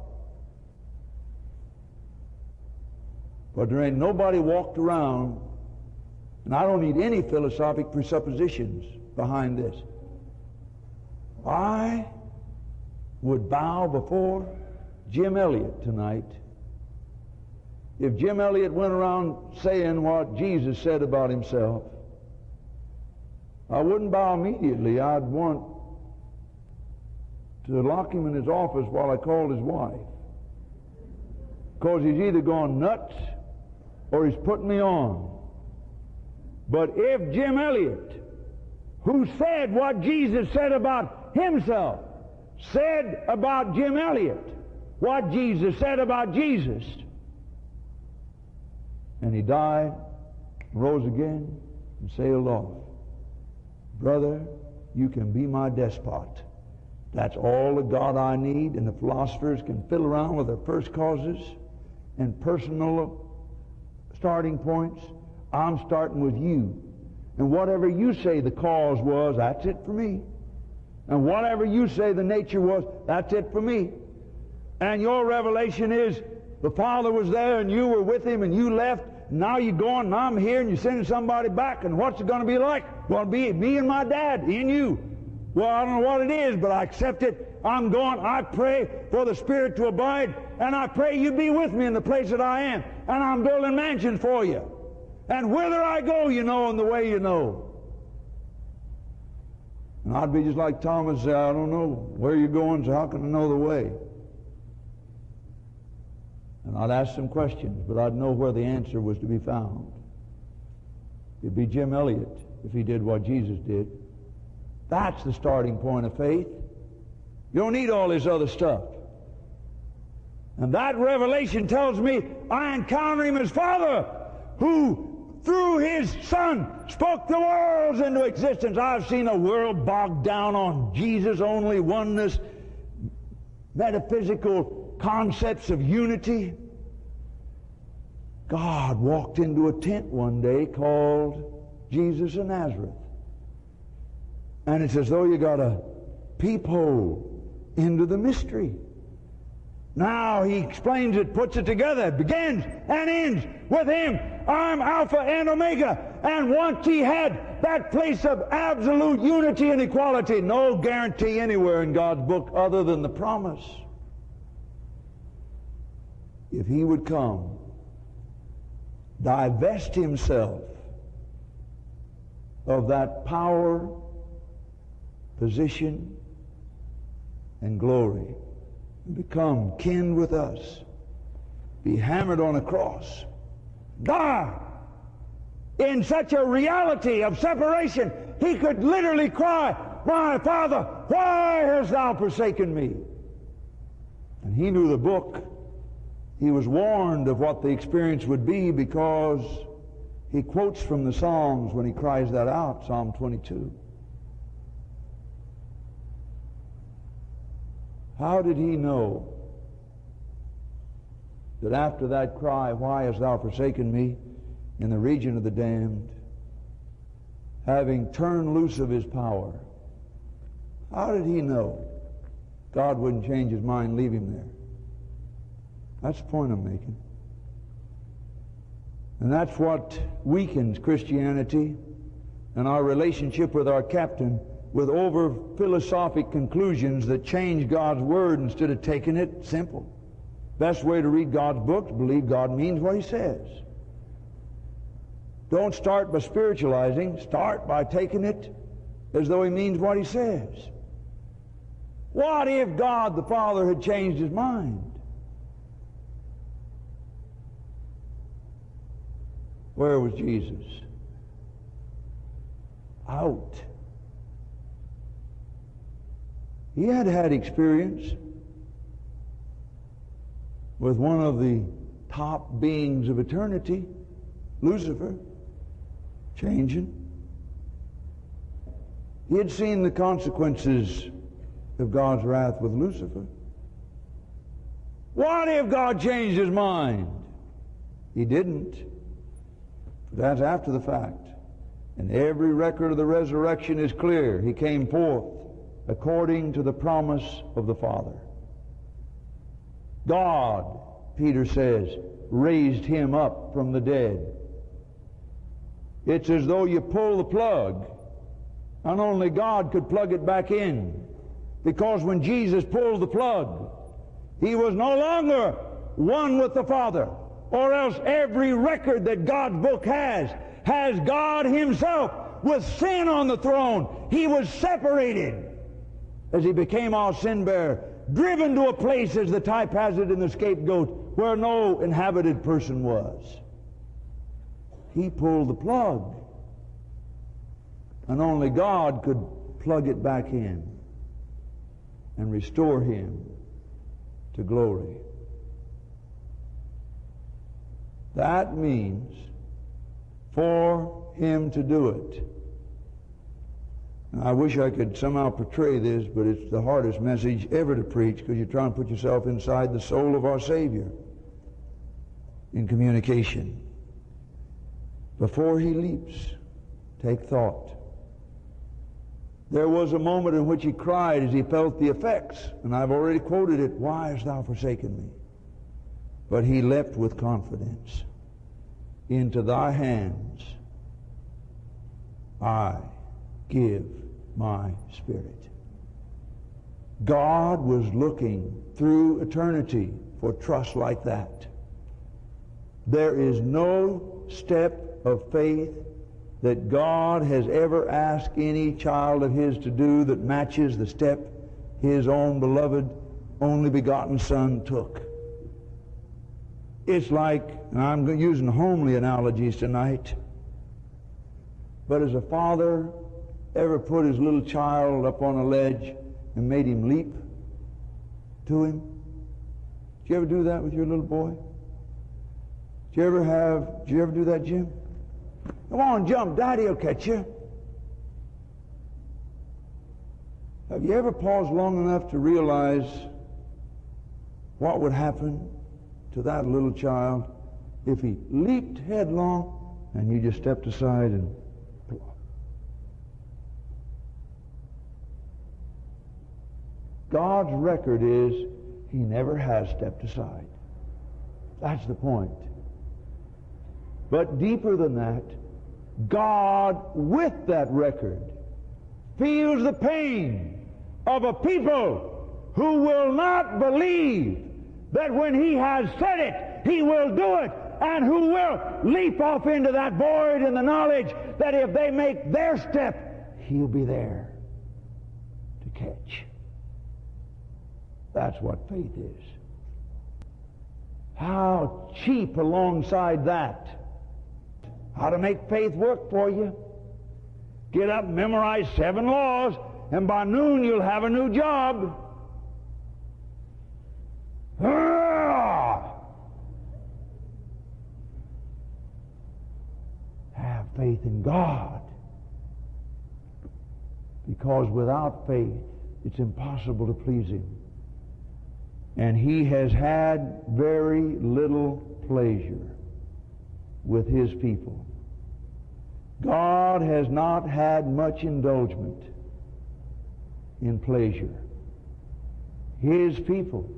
But there ain't nobody walked around, and I don't need any philosophic presuppositions behind this. I would bow before Jim Elliot tonight if Jim Elliot went around saying what Jesus said about himself. I wouldn't bow immediately. I'd want to lock him in his office while I called his wife, because he's either gone nuts or he's putting me on. But if Jim Elliot, who said what Jesus said about himself, said about Jim Elliot what Jesus said about Jesus, and he died, rose again, and sailed off, brother, you can be my despot. That's all the God I need, and the philosophers can fiddle around with their first causes and personal starting points. I'm starting with you. And whatever you say the cause was, that's it for me. And whatever you say the nature was, that's it for me. And your revelation is the Father was there and you were with him and you left. Now you're going and I'm here and you're sending somebody back. And what's it going to be like? Well, it'll be me and my dad in you. Well, I don't know what it is, but I accept it. I'm going. I pray for the Spirit to abide, and I pray you be with me in the place that I am. And I'm building mansions for you. And whither I go, you know, and the way you know. And I'd be just like Thomas, say, I don't know where you're going, so how can I know the way? And I'd ask some questions, but I'd know where the answer was to be found. It'd be Jim Elliot if he did what Jesus did. That's the starting point of faith. You don't need all this other stuff. And that revelation tells me I encounter him as Father, who through his Son spoke the worlds into existence. I've seen a world bogged down on Jesus only, oneness, metaphysical concepts of unity. God walked into a tent one day called Jesus of Nazareth. And it's as though you got a peephole into the mystery. Now he explains it, puts it together, it begins and ends with him. I'm Alpha and Omega. And once he had that place of absolute unity and equality, no guarantee anywhere in God's book other than the promise. If he would come, divest himself of that power, position, and glory, and become kin with us, be hammered on a cross, die in such a reality of separation, he could literally cry, my Father, why hast thou forsaken me? And he knew the book. He was warned of what the experience would be because he quotes from the Psalms when he cries that out, Psalm twenty-two. How did he know that after that cry, why hast thou forsaken me, in the region of the damned, having turned loose of his power, how did he know God wouldn't change his mind and leave him there? That's the point I'm making. And that's what weakens Christianity and our relationship with our captain, with over philosophic conclusions that change God's word instead of taking it simple. Best way to read God's books, believe God means what he says. Don't start by spiritualizing. Start by taking it as though he means what he says. What if God the Father had changed his mind? Where was Jesus? Out. He had had experience. with one of the top beings of eternity, Lucifer, changing. He had seen the consequences of God's wrath with Lucifer. What if God changed his mind? He didn't. That's after the fact. And every record of the resurrection is clear. He came forth according to the promise of the Father. God, Peter says, raised him up from the dead. It's as though you pull the plug, and only God could plug it back in. Because when Jesus pulled the plug, he was no longer one with the Father. Or else every record that God's book has, has God himself with sin on the throne. He was separated as he became our sin bearer, driven to a place, as the type has it in the scapegoat, where no inhabited person was. He pulled the plug, and only God could plug it back in and restore him to glory. That means for him to do it. Now, I wish I could somehow portray this, but it's the hardest message ever to preach, because you're trying to put yourself inside the soul of our Savior in communication. Before he leaps, take thought. There was a moment in which he cried as he felt the effects, and I've already quoted it, "Why hast thou forsaken me?" But he leapt with confidence. "Into thy hands I give my spirit." God was looking through eternity for trust like that. There is no step of faith that God has ever asked any child of his to do that matches the step his own beloved, only begotten Son took. It's like, and I'm using homely analogies tonight, but as a father ever put his little child up on a ledge and made him leap to him? Did you ever do that with your little boy? Did you ever have, did you ever do that, Jim? Come on, jump, Daddy will catch you. Have you ever paused long enough to realize what would happen to that little child if he leaped headlong and you just stepped aside and God's record is he never has stepped aside. That's the point. But deeper than that, God, with that record, feels the pain of a people who will not believe that when he has said it, he will do it, and who will leap off into that void in the knowledge that if they make their step, he'll be there to catch. That's what faith is. How cheap alongside that. How to make faith work for you. Get up and memorize seven laws, and by noon you'll have a new job. Ah! Have faith in God. Because without faith, it's impossible to please him. And he has had very little pleasure with his people. God has not had much indulgement in pleasure. His people.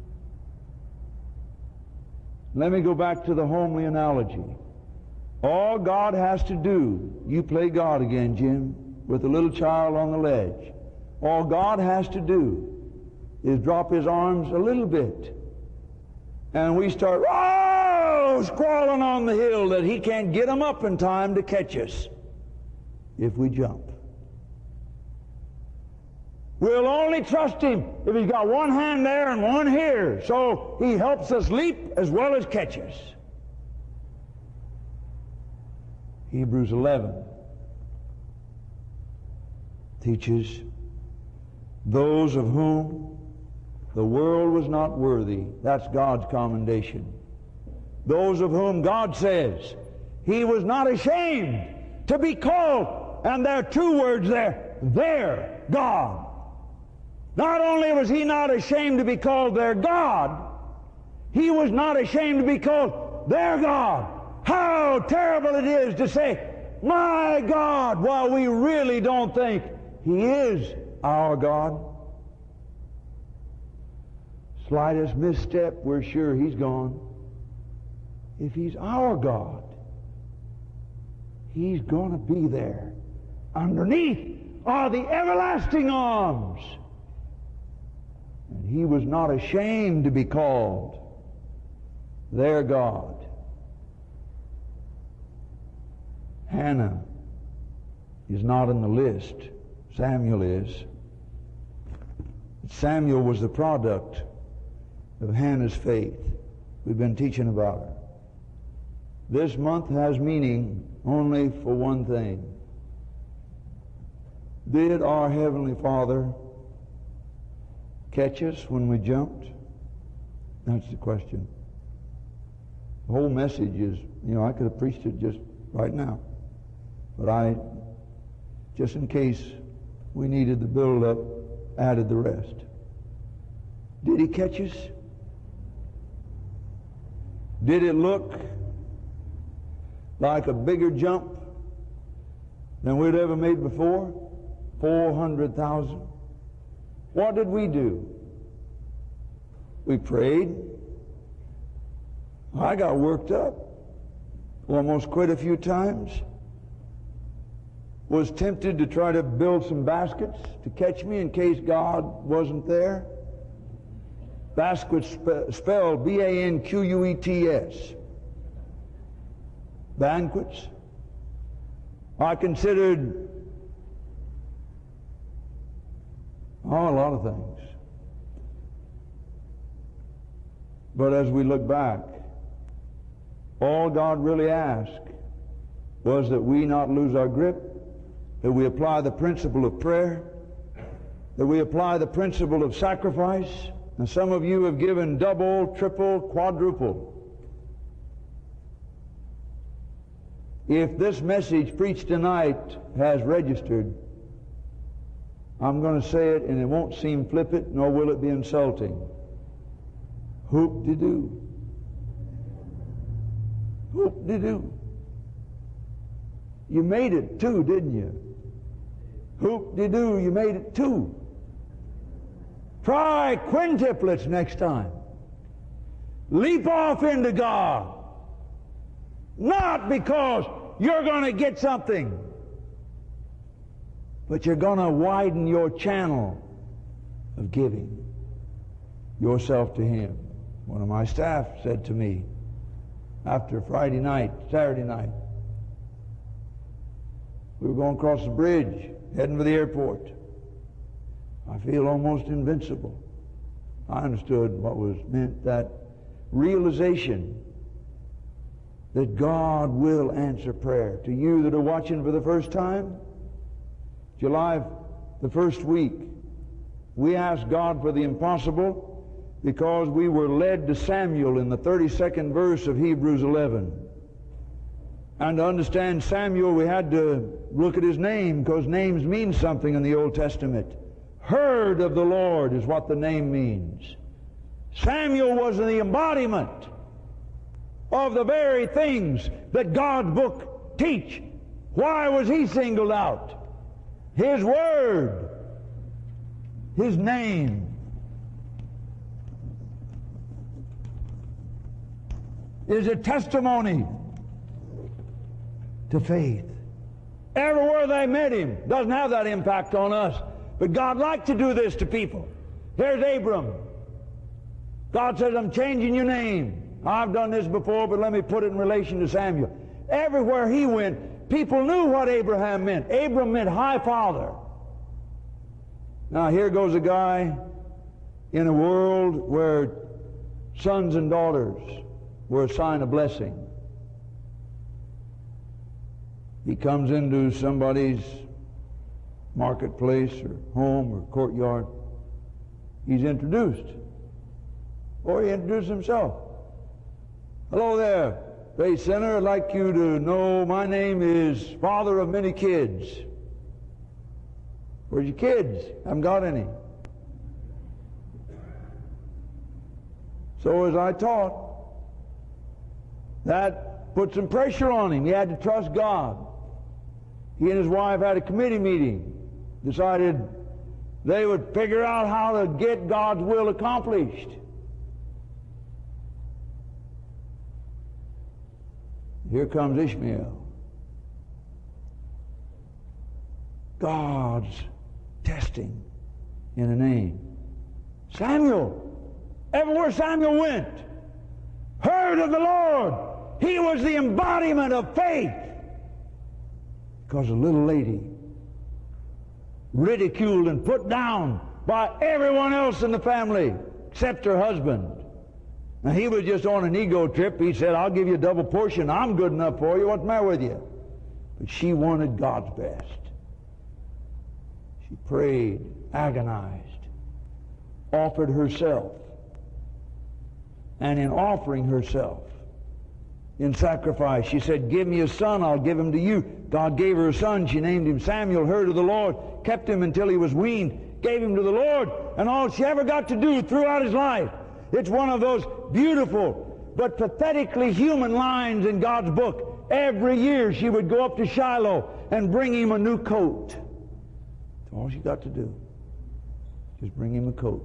Let me go back to the homely analogy. All God has to do, you play God again, Jim, with a little child on the ledge. All God has to do is drop his arms a little bit, and we start oh, squalling on the hill that he can't get them up in time to catch us if we jump. We'll only trust him if he's got one hand there and one here, so he helps us leap as well as catch us. Hebrews eleven teaches those of whom The world was not worthy. That's God's commendation. Those of whom God says He was not ashamed to be called, and there are two words there, their God. Not only was He not ashamed to be called their God, He was not ashamed to be called their God. How terrible it is to say, my God, while we really don't think He is our God. Slightest misstep, we're sure He's gone. If He's our God, He's going to be there. Underneath are the everlasting arms. And He was not ashamed to be called their God. Hannah is not in the list. Samuel is. Samuel was the product of Hannah's faith. We've been teaching about her. This month has meaning only for one thing. Did our Heavenly Father catch us when we jumped? That's the question. The whole message is, you know, I could have preached it just right now. But I, just in case we needed the build-up, added the rest. Did He catch us? Did it look like a bigger jump than we'd ever made before? four hundred thousand. What did we do? We prayed. I got worked up. Almost quit a few times. Was tempted to try to build some baskets to catch me in case God wasn't there. Baskets spe- spelled B A N Q U E T S. Banquets. I considered oh, a lot of things. But as we look back, all God really asked was that we not lose our grip, that we apply the principle of prayer, that we apply the principle of sacrifice. And some of you have given double, triple, quadruple. If this message preached tonight has registered, I'm going to say it, and it won't seem flippant, nor will it be insulting. Hoop-de-doo. Hoop-de-doo. You made it too, didn't you? Hoop-de-doo, you made it too. Try quintuplets next time. Leap off into God. Not because you're going to get something, but you're going to widen your channel of giving yourself to Him. One of my staff said to me after Friday night, Saturday night, we were going across the bridge, heading for the airport. I feel almost invincible. I understood what was meant, that realization that God will answer prayer. To you that are watching for the first time, July, the first week, we asked God for the impossible because we were led to Samuel in the thirty-second verse of Hebrews eleven. And to understand Samuel, we had to look at his name, because names mean something in the Old Testament. Heard of the Lord is what the name means. Samuel was the embodiment of the very things that God's book teach. Why was he singled out? His word, his name, is a testimony to faith. Everywhere they met him, doesn't have that impact on us. But God liked to do this to people. Here's Abram. God says, I'm changing your name. I've done this before, but let me put it in relation to Samuel. Everywhere he went, people knew what Abraham meant. Abram meant high father. Now here goes a guy in a world where sons and daughters were a sign of blessing. He comes into somebody's marketplace or home or courtyard. He's introduced. Or he introduced himself. Hello there, Faith Center. I'd like you to know my name is father of many kids. Where's your kids? Haven't got any. So as I taught, that put some pressure on him. He had to trust God. He and his wife had a committee meeting, decided they would figure out how to get God's will accomplished. Here comes Ishmael. God's testing in a name. Samuel. Everywhere Samuel went, heard of the Lord. He was the embodiment of faith. Because a little lady, ridiculed and put down by everyone else in the family except her husband. Now, he was just on an ego trip. He said, I'll give you a double portion. I'm good enough for you. What's the matter with you? But she wanted God's best. She prayed, agonized, offered herself. And in offering herself in sacrifice, she said, give me a son, I'll give him to you. God gave her a son. She named him Samuel, heard of the Lord, kept him until he was weaned, gave him to the Lord, and all she ever got to do throughout his life. It's one of those beautiful but pathetically human lines in God's book. Every year she would go up to Shiloh and bring him a new coat. That's all she got to do. Just bring him a coat.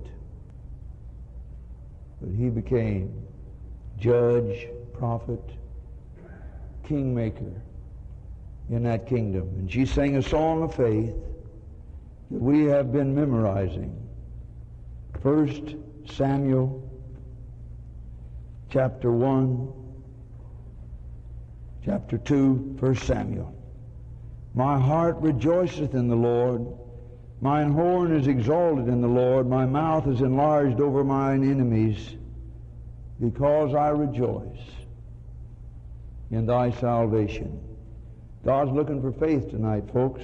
But he became judge, prophet, kingmaker in that kingdom. And she sang a song of faith that we have been memorizing. First Samuel chapter one, chapter two, First Samuel. My heart rejoiceth in the Lord. Mine horn is exalted in the Lord. My mouth is enlarged over mine enemies, because I rejoice in thy salvation. God's looking for faith tonight, folks.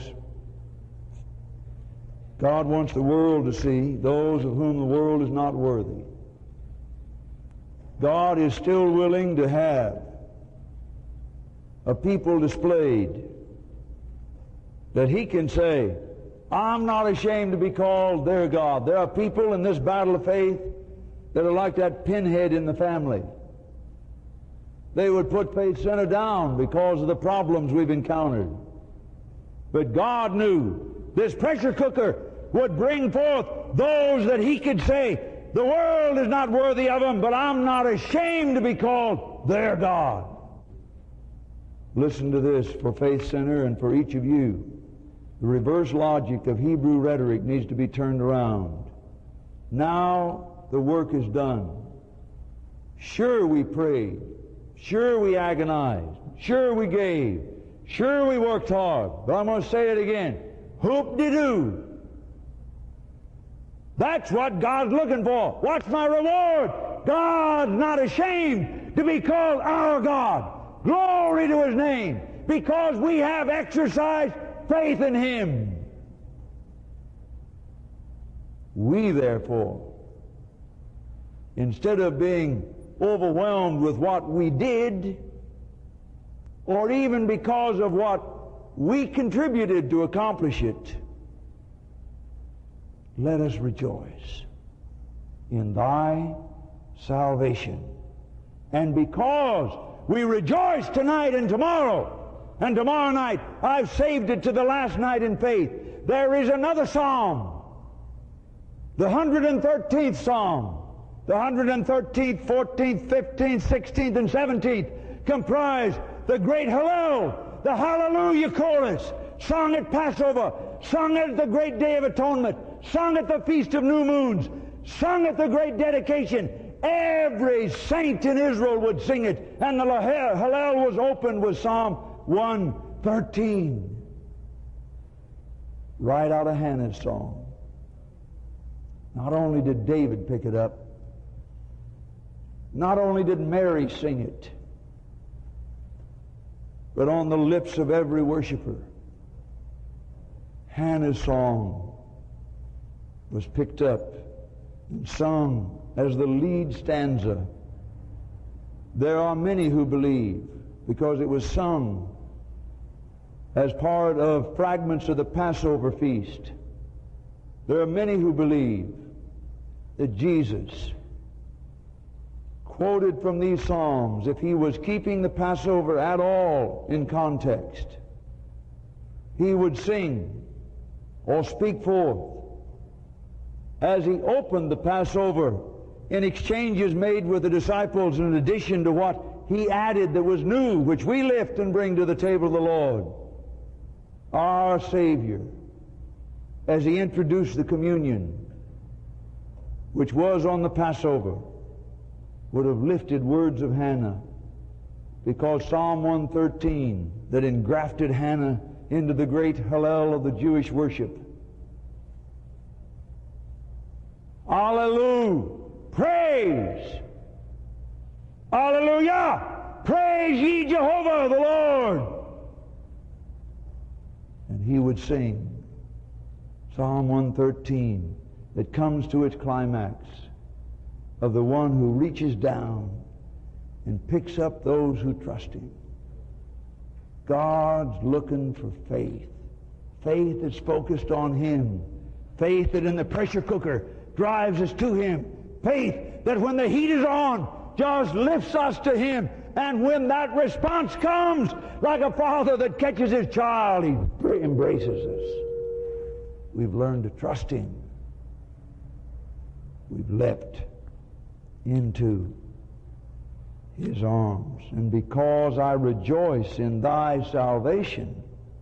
God wants the world to see those of whom the world is not worthy. God is still willing to have a people displayed that he can say, I'm not ashamed to be called their God. There are people in this battle of faith that are like that pinhead in the family. They would put Faith Center down because of the problems we've encountered. But God knew this pressure cooker would bring forth those that he could say, the world is not worthy of them, but I'm not ashamed to be called their God. Listen to this for Faith Center and for each of you. The reverse logic of Hebrew rhetoric needs to be turned around. Now the work is done. Sure we prayed. Sure we agonized. Sure we gave. Sure we worked hard. But I'm going to say it again. Hoop-de-doo. That's what God's looking for. What's my reward? God's not ashamed to be called our God. Glory to his name. Because we have exercised faith in him. We, therefore, instead of being overwhelmed with what we did, or even because of what we contributed to accomplish it, let us rejoice in thy salvation. And because we rejoice tonight and tomorrow, and tomorrow night, I've saved it to the last night in faith, there is another psalm, the one hundred thirteenth Psalm. The one hundred thirteenth, fourteenth, fifteenth, sixteenth, and seventeenth comprise the great Hallel, the Hallelujah chorus, sung at Passover, sung at the great Day of Atonement, sung at the Feast of New Moons, sung at the great dedication. Every saint in Israel would sing it, and the Hallel was opened with Psalm one thirteen, right out of Hannah's song. Not only did David pick it up, not only did Mary sing it, but on the lips of every worshiper, Hannah's song was picked up and sung as the lead stanza. There are many who believe, because it was sung as part of fragments of the Passover feast. There are many who believe that Jesus quoted from these Psalms, if he was keeping the Passover at all in context, he would sing or speak forth as he opened the Passover in exchanges made with the disciples in addition to what he added that was new, which we lift and bring to the table of the Lord. Our Savior, as he introduced the communion, which was on the Passover, would have lifted words of Hannah, because Psalm one thirteen, that engrafted Hannah into the great Hallel of the Jewish worship. Hallelujah! Praise! Hallelujah! Praise ye Jehovah the Lord! And he would sing Psalm one thirteen, that comes to its climax of the one who reaches down and picks up those who trust him. God's looking for faith. Faith that's focused on him. Faith that in the pressure cooker drives us to him. Faith that when the heat is on, just lifts us to him. And when that response comes, like a father that catches his child, he embraces us. We've learned to trust him. We've leapt into his arms. And because I rejoice in thy salvation,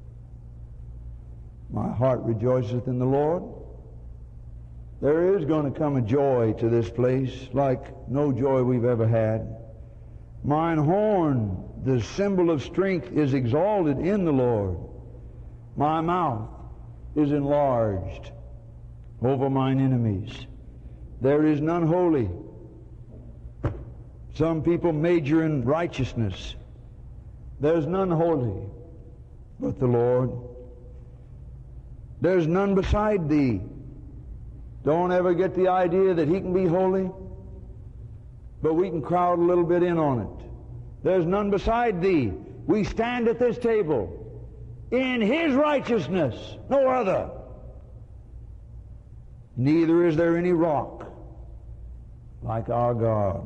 my heart rejoiceth in the Lord. There is going to come a joy to this place like no joy we've ever had. Mine horn, the symbol of strength, is exalted in the Lord. My mouth is enlarged over mine enemies. There is none holy. Some people major in righteousness. There's none holy but the Lord. There's none beside thee. Don't ever get the idea that he can be holy, but we can crowd a little bit in on it. There's none beside thee. We stand at this table in his righteousness, no other. Neither is there any rock like our God.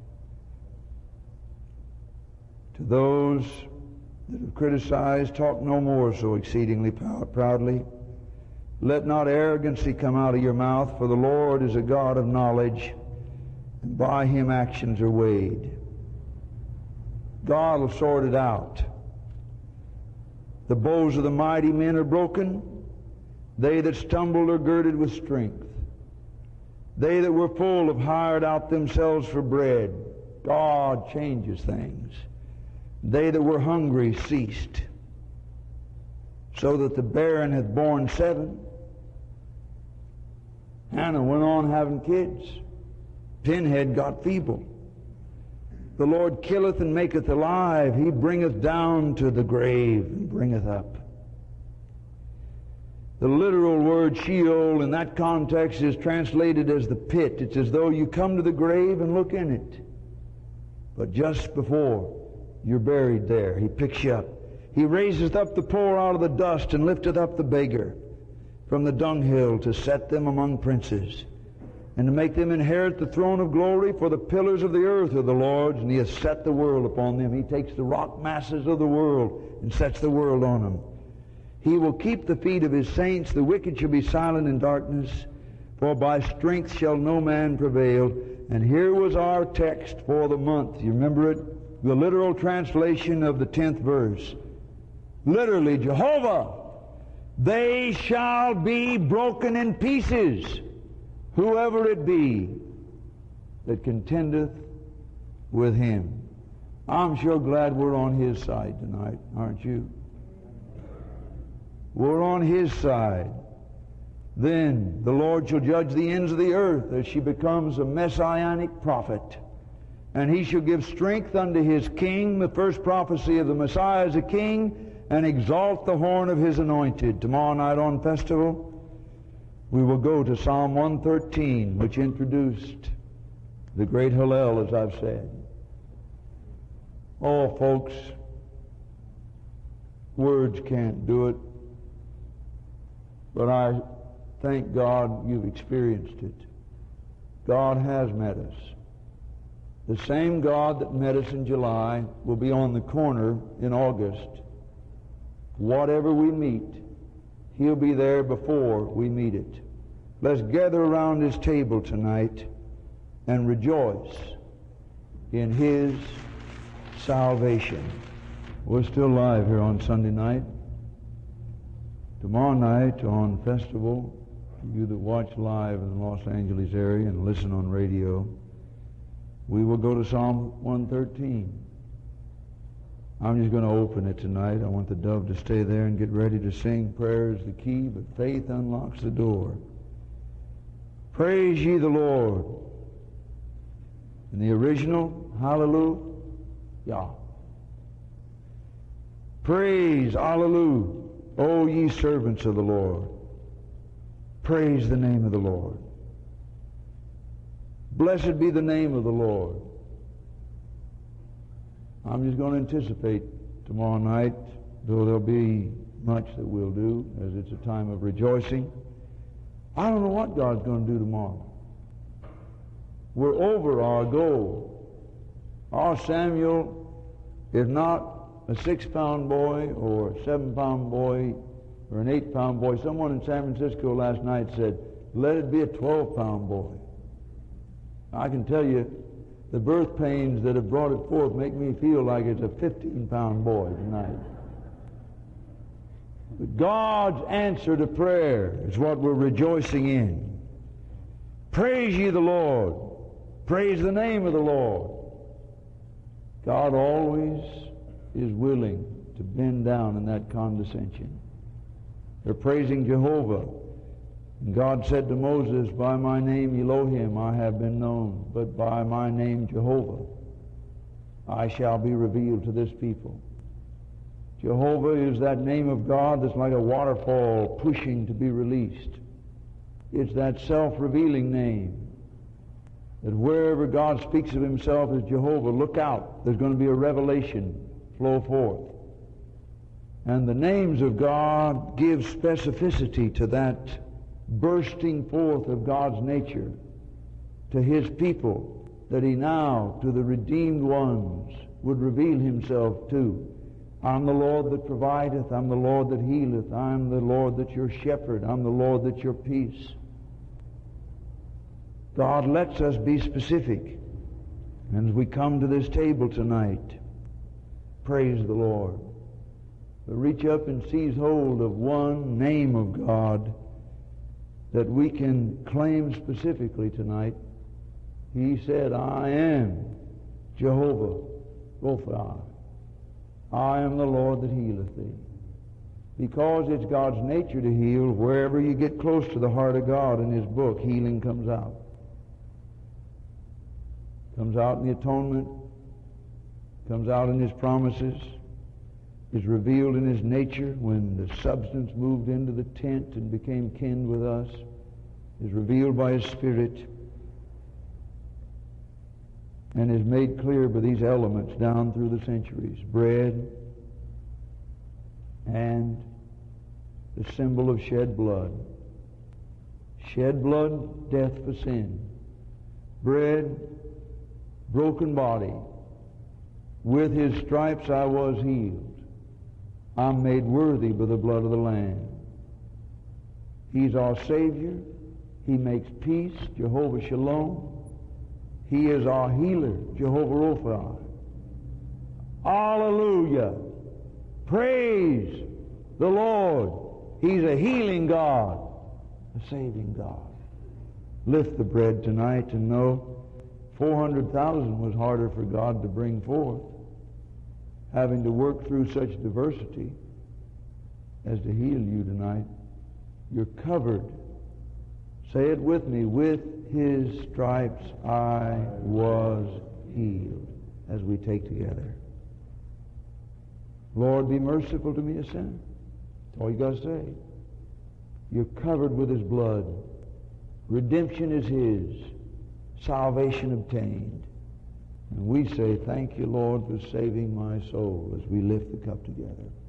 To those that have criticized, talk no more so exceedingly proudly. Let not arrogancy come out of your mouth, for the Lord is a God of knowledge, and by him actions are weighed. God will sort it out. The bows of the mighty men are broken. They that stumbled are girded with strength. They that were full have hired out themselves for bread. God changes things. They that were hungry ceased, so that the barren hath borne seven. Hannah went on having kids. Pinhead got feeble. The Lord killeth and maketh alive. He bringeth down to the grave and bringeth up. The literal word Sheol in that context is translated as the pit. It's as though you come to the grave and look in it. But just before you're buried there, he picks you up. He raiseth up the poor out of the dust and lifteth up the beggar from the dunghill to set them among princes and to make them inherit the throne of glory. For the pillars of the earth are the Lord's, and he hath set the world upon them. He takes the rock masses of the world and sets the world on them. He will keep the feet of his saints. The wicked shall be silent in darkness, for by strength shall no man prevail. And here was our text for the month. You remember it? The literal translation of the tenth verse. Literally, Jehovah, they shall be broken in pieces, whoever it be that contendeth with him. I'm sure glad we're on his side tonight, aren't you? We're on his side. Then the Lord shall judge the ends of the earth as she becomes a messianic prophet. And he shall give strength unto his king. The first prophecy of the Messiah as a king, and exalt the horn of his anointed. Tomorrow night on festival, we will go to Psalm one thirteen, which introduced the great Hallel, as I've said. Oh, folks, words can't do it, but I thank God you've experienced it. God has met us. The same God that met us in July will be on the corner in August. Whatever we meet, He'll be there before we meet it. Let's gather around His table tonight and rejoice in His salvation. We're still live here on Sunday night. Tomorrow night on Festival, you that watch live in the Los Angeles area and listen on radio, we will go to Psalm one thirteen. I'm just going to open it tonight. I want the dove to stay there and get ready to sing. Prayer is the key, but faith unlocks the door. Praise ye the Lord. In the original, hallelujah. Praise, hallelujah, O ye servants of the Lord. Praise the name of the Lord. Blessed be the name of the Lord. I'm just going to anticipate tomorrow night, though there'll be much that we'll do, as it's a time of rejoicing. I don't know what God's going to do tomorrow. We're over our goal. Our Samuel is not a six-pound boy or a seven-pound boy or an eight-pound boy. Someone in San Francisco last night said, let it be a twelve-pound boy. I can tell you, the birth pains that have brought it forth make me feel like it's a fifteen-pound boy tonight. But God's answer to prayer is what we're rejoicing in. Praise ye the Lord. Praise the name of the Lord. God always is willing to bend down in that condescension. They're praising Jehovah. And God said to Moses, by my name Elohim I have been known, but by my name Jehovah I shall be revealed to this people. Jehovah is that name of God that's like a waterfall pushing to be released. It's that self-revealing name that wherever God speaks of Himself as Jehovah, look out, there's going to be a revelation flow forth. And the names of God give specificity to that bursting forth of God's nature to His people, that He now, to the redeemed ones, would reveal Himself to. I'm the Lord that provideth, I'm the Lord that healeth, I'm the Lord that's your shepherd, I'm the Lord that's your peace. God lets us be specific. And as we come to this table tonight, praise the Lord. But reach up and seize hold of one name of God that we can claim specifically tonight. He said, I am Jehovah Rapha. I am the Lord that healeth thee. Because it's God's nature to heal, wherever you get close to the heart of God in His book, healing comes out. Comes out in the atonement, comes out in His promises, is revealed in His nature when the substance moved into the tent and became kin with us, is revealed by His Spirit, and is made clear by these elements down through the centuries. Bread and the symbol of shed blood. Shed blood, death for sin. Bread, broken body. With His stripes I was healed. I'm made worthy by the blood of the Lamb. He's our Savior. He makes peace, Jehovah Shalom. He is our healer, Jehovah Rapha. Hallelujah. Praise the Lord. He's a healing God, a saving God. Lift the bread tonight and know four hundred thousand was harder for God to bring forth, having to work through such diversity as to heal you tonight. You're covered. Say it with me. With His stripes I was healed. As we take together. Lord, be merciful to me, a sinner. That's all you got to say. You're covered with His blood. Redemption is His. salvation obtained. And we say, thank you, Lord, for saving my soul as we lift the cup together.